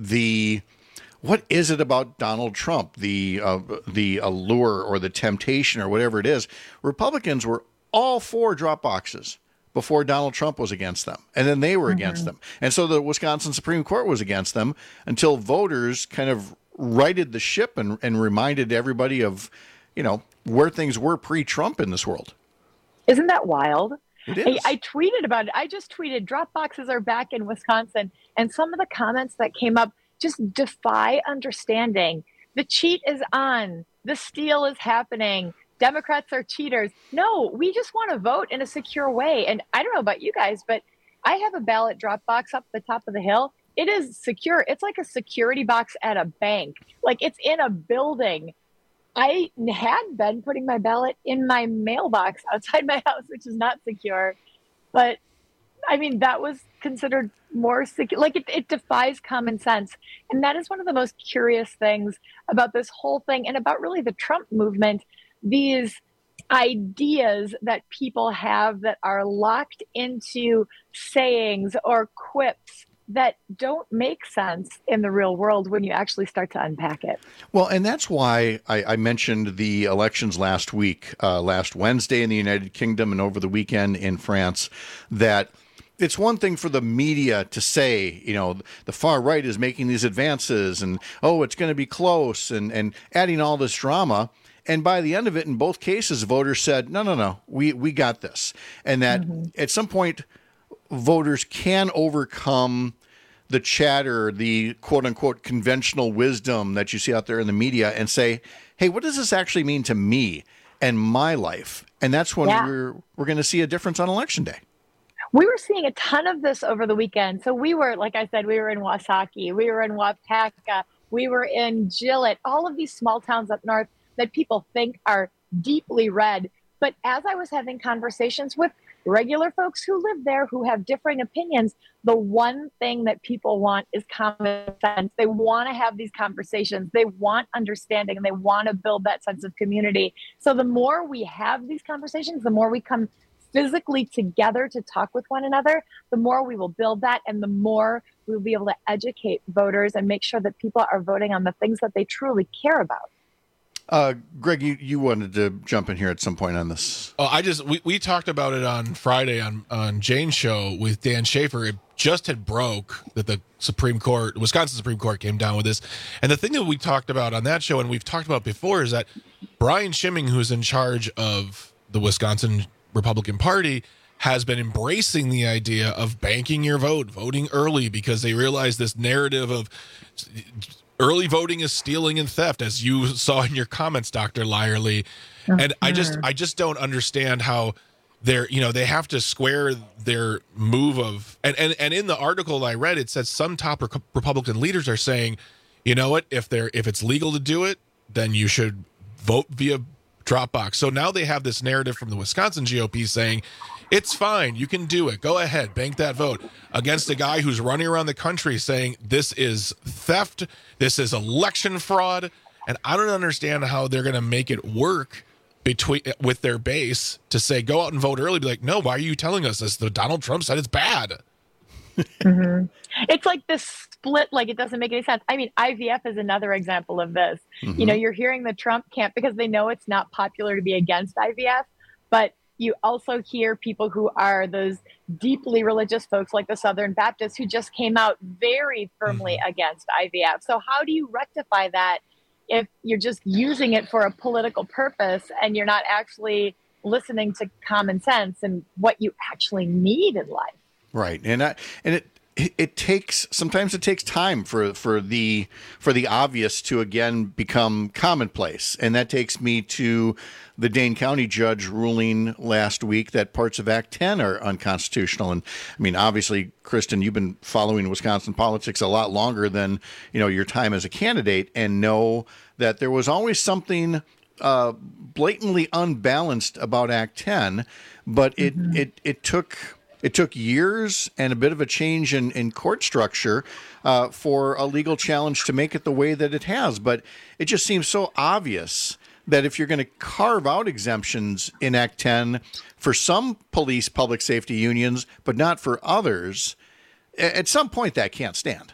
the what is it about Donald Trump, the uh, the allure or the temptation or whatever it is? Republicans were all for drop boxes before Donald Trump was against them, and then they were mm-hmm. against them. And so the Wisconsin Supreme Court was against them until voters kind of righted the ship and, and reminded everybody of, you know, where things were pre-Trump in this world. Isn't that wild? It is. I, I tweeted about it. I just tweeted, drop boxes are back in Wisconsin. And some of the comments that came up just defy understanding. The cheat is on. The steal is happening. Democrats are cheaters. No, we just want to vote in a secure way. And I don't know about you guys, but I have a ballot drop box up the top of the hill. It is secure. It's like a security box at a bank. Like it's in a building. I had been putting my ballot in my mailbox outside my house, which is not secure. But I mean, that was considered more secure. Like it, it defies common sense. And that is one of the most curious things about this whole thing and about really the Trump movement. These ideas that people have that are locked into sayings or quips that don't make sense in the real world when you actually start to unpack it. Well, and that's why I, I mentioned the elections last week, uh, last Wednesday in the United Kingdom and over the weekend in France, that it's one thing for the media to say, you know, the far right is making these advances and, oh, it's going to be close and, and adding all this drama. And by the end of it, in both cases, voters said, no, no, no, we, we got this. And that mm-hmm. at some point, voters can overcome the chatter, the quote unquote conventional wisdom that you see out there in the media and say, hey, what does this actually mean to me and my life? And that's when yeah. we're, we're going to see a difference on Election Day. We were seeing a ton of this over the weekend. So we were, like I said, we were in Wasaki, we were in Wapaka, we were in Gillett, all of these small towns up north that people think are deeply red. But as I was having conversations with regular folks who live there, who have differing opinions, the one thing that people want is common sense. They want to have these conversations. They want understanding, and they want to build that sense of community. So the more we have these conversations, the more we come physically together to talk with one another, the more we will build that, and the more we will be able to educate voters and make sure that people are voting on the things that they truly care about. Uh, Greg, you, you wanted to jump in here at some point on this. Oh, I just we, we talked about it on Friday on on Jane's show with Dan Schaefer. It just had broke that the Supreme Court, Wisconsin Supreme Court, came down with this. And the thing that we talked about on that show, and we've talked about before, is that Brian Schimming, who's in charge of the Wisconsin Republican Party, has been embracing the idea of banking your vote, voting early, because they realize this narrative of early voting is stealing and theft, as you saw in your comments, Doctor Lyerly. Mm-hmm. And I just I just don't understand how they're, you know, they have to square their move of, and, and, and in the article I read, it says some top Re- Republican leaders are saying, you know what, if they're if it's legal to do it, then you should vote via Dropbox. So now they have this narrative from the Wisconsin G O P saying, It's fine. You can do it. Go ahead. Bank that vote against a guy who's running around the country saying this is theft, this is election fraud, and I don't understand how they're going to make it work between with their base to say go out and vote early. Be like, no, why are you telling us this? The Donald Trump said it's bad. Mm-hmm. It's like this split, like it doesn't make any sense. I mean, I V F is another example of this. Mm-hmm. You know, you're hearing the Trump camp because they know it's not popular to be against I V F, but you also hear people who are those deeply religious folks like the Southern Baptists who just came out very firmly mm-hmm. against I V F. So how do you rectify that if you're just using it for a political purpose and you're not actually listening to common sense and what you actually need in life? Right. And I, and it it takes sometimes it takes time for for the for the obvious to again become commonplace. And that takes me to the Dane County judge ruling last week that parts of Act ten are unconstitutional. And I mean, obviously, Kristen, you've been following Wisconsin politics a lot longer than, you know, your time as a candidate, and know that there was always something uh, blatantly unbalanced about Act ten, but it mm-hmm. it it took It took years and a bit of a change in, in court structure uh, for a legal challenge to make it the way that it has. But it just seems so obvious that if you're going to carve out exemptions in Act ten for some police public safety unions, but not for others, at some point that can't stand.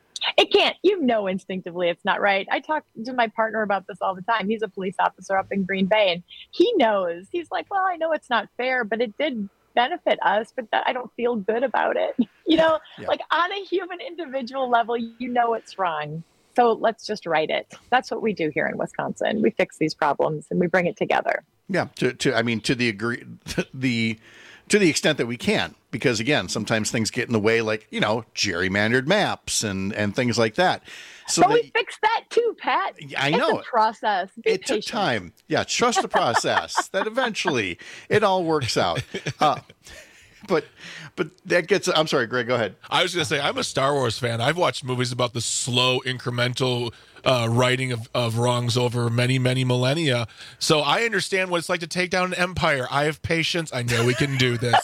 It can't. You know instinctively it's not right. I talk to my partner about this all the time. He's a police officer up in Green Bay, and he knows. He's like, well, I know it's not fair, but it did benefit us, but that I don't feel good about it. You know, yeah. like on a human individual level, you know it's wrong. So let's just write it. That's what we do here in Wisconsin. We fix these problems and we bring it together. Yeah. To, to I mean, to the agree, the to the extent that we can, because again, sometimes things get in the way, like, you know, gerrymandered maps and and things like that. So but that, we fixed that too, Pat. I it's know. It's a process. Be it patient. took time. Yeah, trust the process. That eventually it all works out. Uh, but but that gets. I'm sorry, Greg. Go ahead. I was going to say I'm a Star Wars fan. I've watched movies about the slow, incremental uh, righting of, of wrongs over many, many millennia. So I understand what it's like to take down an empire. I have patience. I know we can do this.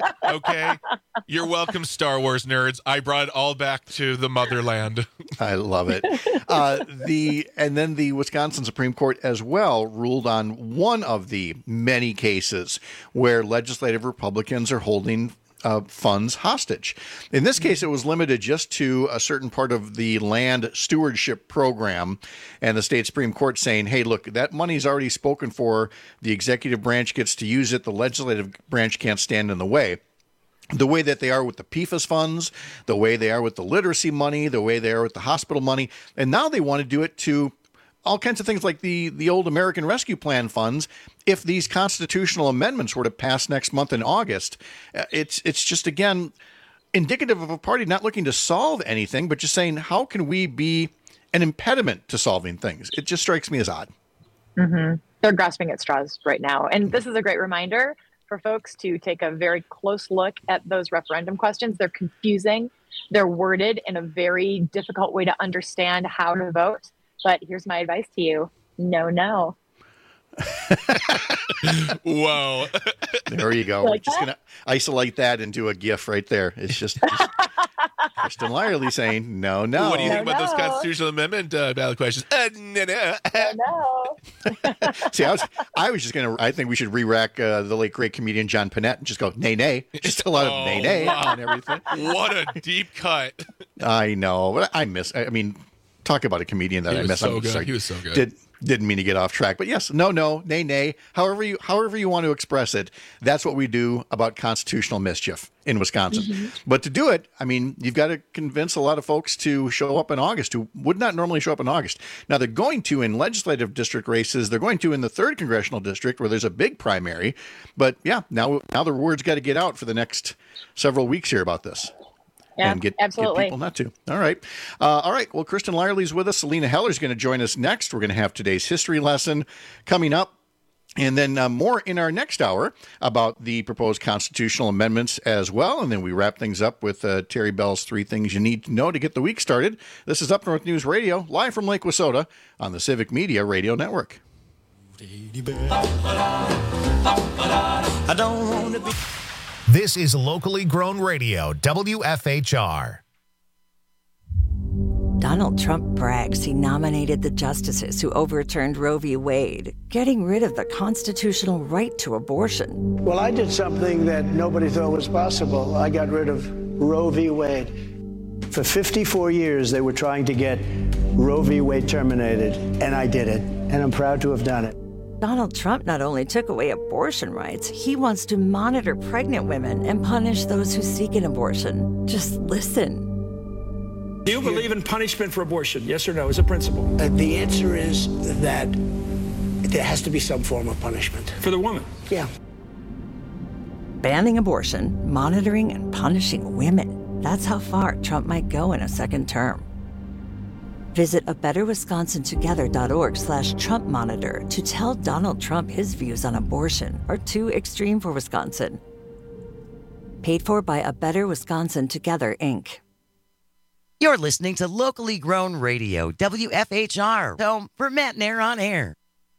Okay, you're welcome, Star Wars nerds. I brought it all back to the motherland. I love it. Uh, the and then the Wisconsin Supreme Court as well ruled on one of the many cases where legislative Republicans are holding uh, funds hostage. In this case, it was limited just to a certain part of the land stewardship program, and the state Supreme Court saying, hey, look, that money's already spoken for. The executive branch gets to use it. The legislative branch can't stand in the way. The way that they are with the P F A S funds, the way they are with the literacy money, the way they are with the hospital money. And now they want to do it to all kinds of things like the, the old American Rescue Plan funds. If these constitutional amendments were to pass next month in August, it's it's just, again, indicative of a party not looking to solve anything, but just saying, how can we be an impediment to solving things? It just strikes me as odd. Mm-hmm. They're grasping at straws right now. And this is a great reminder for folks to take a very close look at those referendum questions. They're confusing. They're worded in a very difficult way to understand how to vote. But here's my advice to you. No, no. Whoa. There you go. Like We're just going to isolate that into a GIF right there. It's just, just Kristen Lyerly saying, no, no. What do you think no, about no. those constitutional amendment uh, ballot questions? Uh, no, no. No, no. See, I was, I was just going to, I think we should re-rack uh, the late great comedian John Panette and just go, nay, nay. Just a lot of Oh, nay, nay wow. and everything. What a deep cut. I know. But I miss, I mean, talk about a comedian that He I was miss. so I'm good. sorry. He was so good. Did, didn't mean to get off track, but yes, no, no, nay, nay. However you, however you want to express it, that's what we do about constitutional mischief in Wisconsin. Mm-hmm. But to do it, I mean, you've got to convince a lot of folks to show up in August who would not normally show up in August. Now they're going to in legislative district races. They're going to in the third congressional district where there's a big primary. But yeah, now now the word's got to get out for the next several weeks here about this. Yeah, and get, absolutely. get people not to. All right. Uh, all right. Well, Kristen Lyerly's with us. Selena Heller's going to join us next. We're going to have today's history lesson coming up. And then uh, more in our next hour about the proposed constitutional amendments as well. And then we wrap things up with uh, Terry Bell's Three Things You Need to Know to Get the Week Started. This is Up North News Radio, live from Lake Wissota on the Civic Media Radio Network. I don't want to be... This is locally grown radio, W F H R. Donald Trump brags he nominated the justices who overturned Roe v. Wade, getting rid of the constitutional right to abortion. Well, I did something that nobody thought was possible. I got rid of Roe v. Wade. For fifty-four years, they were trying to get Roe v. Wade terminated, and I did it, and I'm proud to have done it. Donald Trump not only took away abortion rights, he wants to monitor pregnant women and punish those who seek an abortion. Just listen. Do you believe in punishment for abortion? Yes or no, as a principle? Uh, the answer is that there has to be some form of punishment. For the woman? Yeah. Banning abortion, monitoring and punishing women. That's how far Trump might go in a second term. Visit a better wisconsin together dot org slash Trump monitor to tell Donald Trump his views on abortion are too extreme for Wisconsin. Paid for by A Better Wisconsin Together, Incorporated. You're listening to locally grown radio, W F H R, home for Matt and Air on Air.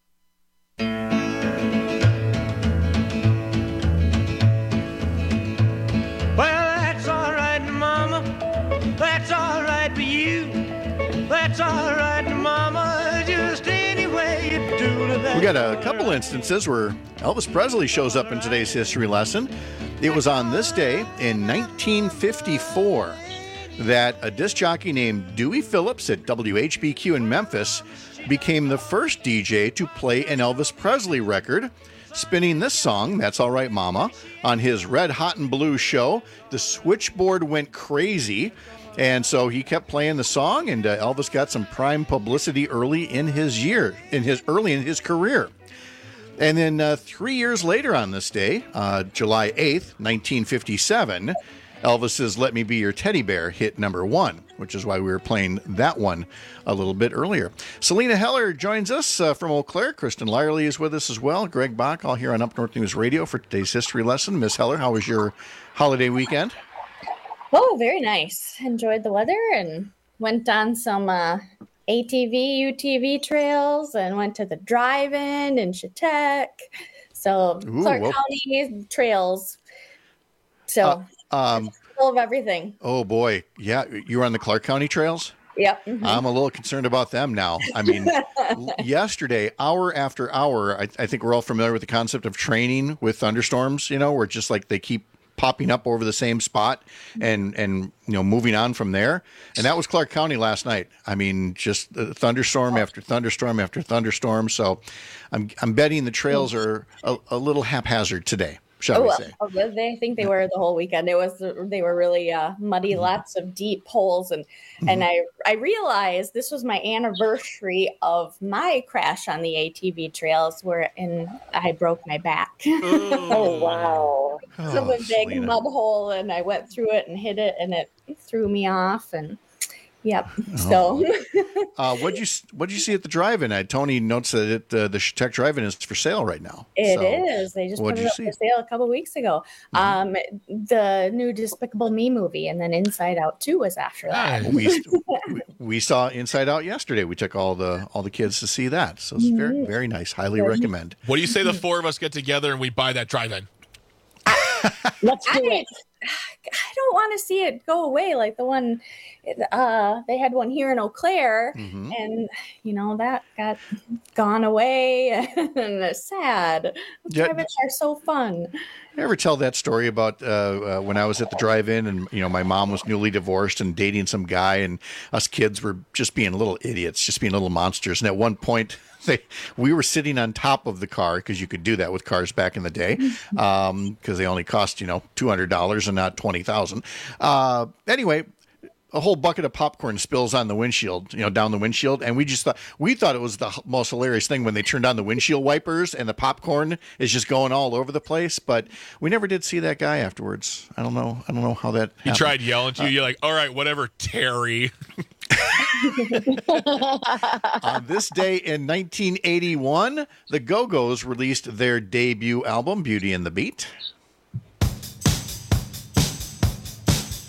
Well, that's all right, Mama. That's all right for you. That's all right, Mama. Just any way you do that. We got a couple instances where Elvis Presley shows up in today's history lesson. It was on this day in nineteen fifty-four that a disc jockey named Dewey Phillips at W H B Q in Memphis became the first D J to play an Elvis Presley record, spinning this song, That's All Right Mama, on his Red Hot and Blue show. The switchboard went crazy, and so he kept playing the song, and uh, Elvis got some prime publicity early in his year, in his early in his career. And then uh, three years later on this day, uh, July eighth, nineteen fifty-seven, Elvis's Let Me Be Your Teddy Bear hit number one, which is why we were playing that one a little bit earlier. Selena Heller joins us uh, from Eau Claire. Kristen Lyerly is with us as well. Greg Bach, all here on Up North News Radio for today's history lesson. Miss Heller, how was your holiday weekend? Oh, very nice. Enjoyed the weather and went on some uh, A T V, U T V trails and went to the drive-in in Chautauqua. So Ooh, Clark well- County trails. So Uh, um, full of everything. oh, boy. Yeah, you were on the Clark County trails? Yep. mhm. I'm a little concerned about them now. I mean, l- yesterday, hour after hour, I, I think we're all familiar with the concept of training with thunderstorms, you know, where just like they keep popping up over the same spot and, and you know, moving on from there. And that was Clark County last night. I mean, just uh, thunderstorm after thunderstorm after thunderstorm. So I'm, I'm betting the trails are a, a little haphazard today, shall Oh, we well, say. oh, they they think they were the whole weekend. It was they were really uh, muddy, lots of deep holes, and and I I realized this was my anniversary of my crash on the A T V trails, where and I broke my back. Oh, wow. It was a big Selena. mud hole, and I went through it and hit it, and it threw me off. And yep, Oh. so Uh, what'd you What'd you see at the drive-in? Uh, Tony notes that it, uh, the Tech Drive-in is for sale right now. it So, is. They just put what'd it you up see? for sale a couple weeks ago. Um, the new Despicable Me movie, and then Inside Out two was after that. we, we saw Inside Out yesterday. We took all the all the kids to see that. So it's very Mhm. very nice. Highly Good. recommend. What do you say the four of us get together and we buy that drive-in? Let's I, I don't want to see it go away like the one uh they had one here in Eau Claire, Mhm. and you know that got gone away and it's sad. Yeah. Drive-ins are so fun. I ever tell that story about uh, uh, when I was at the drive-in and you know my mom was newly divorced and dating some guy, and us kids were just being little idiots, just being little monsters. And at one point, they we were sitting on top of the car because you could do that with cars back in the day, because they only cost you know two hundred dollars and not twenty thousand. Uh, anyway. A whole bucket of popcorn spills on the windshield, you know, down the windshield. And we just thought, we thought it was the h- most hilarious thing when they turned on the windshield wipers and the popcorn is just going all over the place. But we never did see that guy afterwards. I don't know. I don't know how that He happened. tried yelling to you. You're like, all right, whatever, Terry. On this day in nineteen eighty-one, the Go-Go's released their debut album, Beauty and the Beat.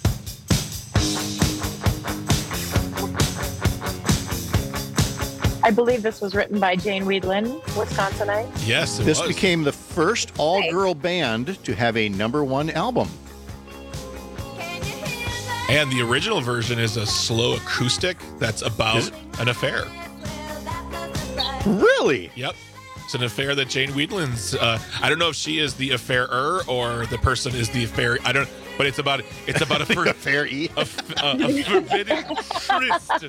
I believe this was written by Jane Weedland, Wisconsinite. Yes, it This was. became the first all-girl band to have a number one album. And the original version is a slow acoustic that's about an affair. Really? Yep. It's an affair that Jane Weedland's. Uh, I don't know if she is the affairer or the person is the affair. I don't. But it's about it's about a for, affair. E. A, a, a forbidden tryst.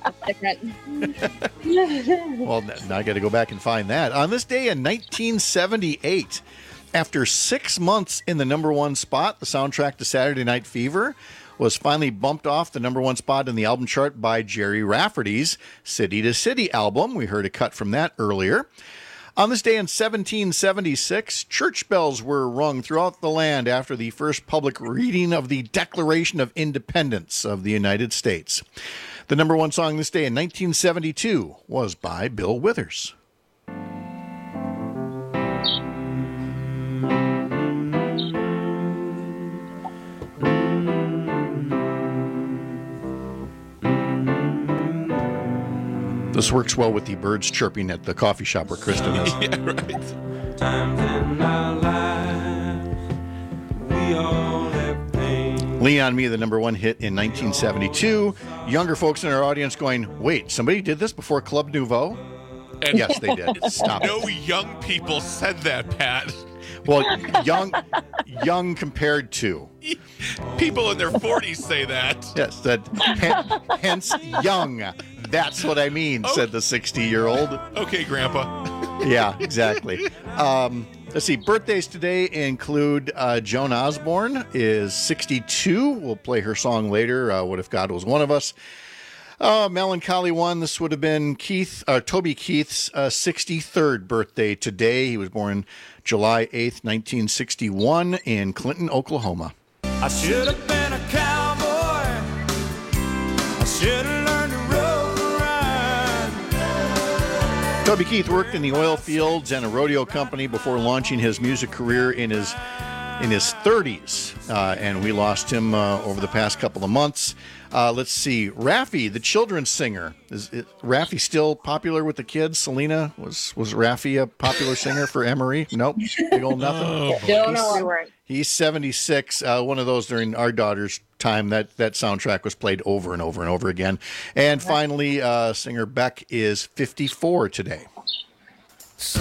Well, now I got to go back and find that. On this day in nineteen seventy-eight, after six months in the number one spot, the soundtrack to Saturday Night Fever was finally bumped off the number one spot in the album chart by Jerry Rafferty's City to City album. We heard a cut from that earlier. On this day in seventeen seventy-six, church bells were rung throughout the land after the first public reading of the Declaration of Independence of the United States. The number one song this day in nineteen seventy-two was by Bill Withers. This works well with the birds chirping at the coffee shop where Kristen is. Yeah, right. Times in our lives, we all have pain. Lean on Me, the number one hit in nineteen seventy-two. Younger folks in our audience going, wait, somebody did this before Club Nouveau? And yes, they did. Stop no it. young people said that, Pat. Well, young, young compared to. People in their forties say that. Yes, that hen- hence young. That's what I mean, oh. said the sixty-year-old. Okay, Grandpa. Yeah, exactly. Um, let's see. Birthdays today include uh, Joan Osborne is sixty-two. We'll play her song later. Uh, What If God Was One of Us? Uh, melancholy one. This would have been Keith, uh, Toby Keith's uh, sixty-third birthday today. He was born July eighth, nineteen sixty-one, in Clinton, Oklahoma. I should have been a cowboy. I should have learned to rope and ride. Toby Keith worked in the oil fields and a rodeo company before launching his music career in his in his thirties, uh, and we lost him uh, over the past couple of months. Uh, let's see, Raffi, the children's singer. Is it, Raffi still popular with the kids? Selena, was was Raffi a popular singer for Emery? Nope, big old nothing. Oh, Don't know. He's seventy-six. Uh, one of those during our daughter's time that that soundtrack was played over and over and over again. And finally, uh, singer Beck is fifty-four today. So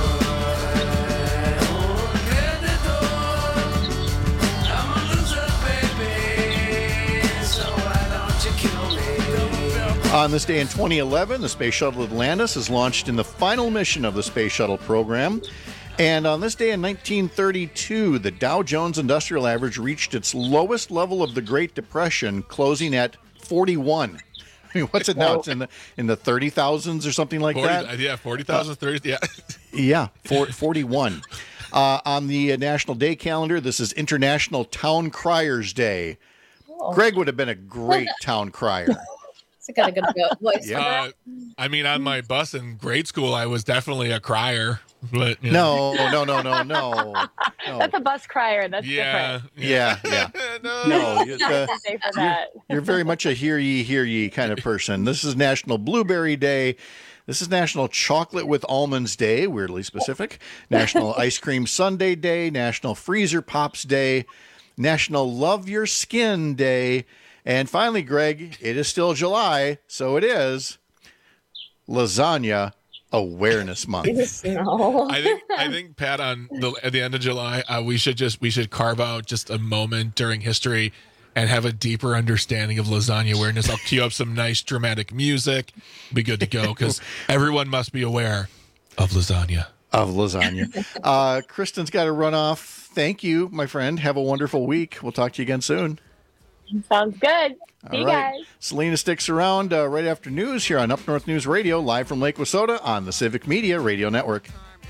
on this day in twenty eleven, the Space Shuttle Atlantis is launched in the final mission of the Space Shuttle program. And on this day in nineteen thirty-two, the Dow Jones Industrial Average reached its lowest level of the Great Depression, closing at forty-one. I mean, what's it now? It's in the in the thirty thousands or something like forty, that? Yeah, forty thousand, thirty, yeah. Yeah, for, forty-one. Uh, on the National Day calendar, this is International Town Criers Day. Oh. Greg would have been a great town crier. It's got a good voice. Yeah, uh, I mean, on my bus in grade school, I was definitely a crier. But you know. No, no, no, no, no, no. That's a bus crier. That's yeah, different. Yeah, yeah. no, no you, uh, Say for that. you're, you're very much a hear ye, hear ye kind of person. This is National Blueberry Day. This is National Chocolate with Almonds Day, weirdly specific. National Ice Cream Sundae Day. National Freezer Pops Day. National Love Your Skin Day. And finally, Greg, it is still July, so it is Lasagna Awareness Month. No. I think I think Pat, on the at the end of July, uh, we should just we should carve out just a moment during history and have a deeper understanding of lasagna awareness. I'll cue up some nice dramatic music. Be good to go because everyone must be aware of lasagna. Of lasagna. Uh, Kristen's got to run off. Thank you, my friend. Have a wonderful week. We'll talk to you again soon. Sounds good. See All you right. guys. Selena sticks around uh, right after news here on Up North News Radio, live from Lake Wissota on the Civic Media Radio Network.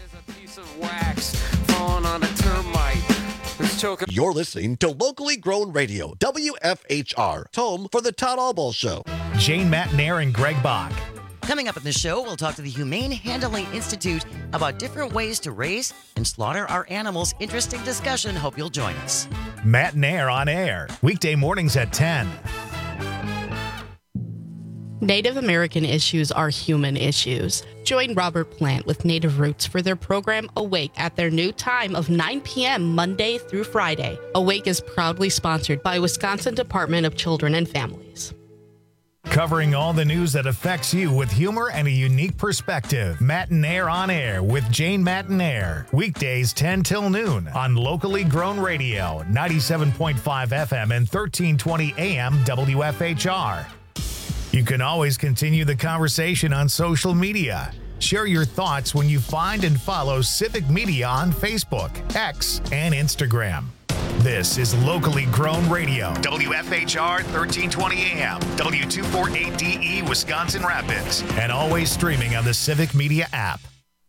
You're listening to locally grown radio, W F H R, home for the Todd Alball Show. Jane Matnair and Greg Bach. Coming up in the show, we'll talk to the Humane Handling Institute about different ways to raise and slaughter our animals. Interesting discussion. Hope you'll join us. Matt Nair on air, weekday mornings at ten. Native American issues are human issues. Join Robert Plant with Native Roots for their program Awake at their new time of nine p.m. Monday through Friday. Awake is proudly sponsored by Wisconsin Department of Children and Families. Covering all the news that affects you with humor and a unique perspective. Matinaire on Air with Jane Matinaire. Weekdays ten till noon on locally grown radio, ninety-seven point five F M and thirteen twenty A M W F H R. You can always continue the conversation on social media. Share your thoughts when you find and follow Civic Media on Facebook, X, and Instagram. This is Locally Grown Radio, W F H R thirteen twenty A M, W two forty-eight D E Wisconsin Rapids, and always streaming on the Civic Media app.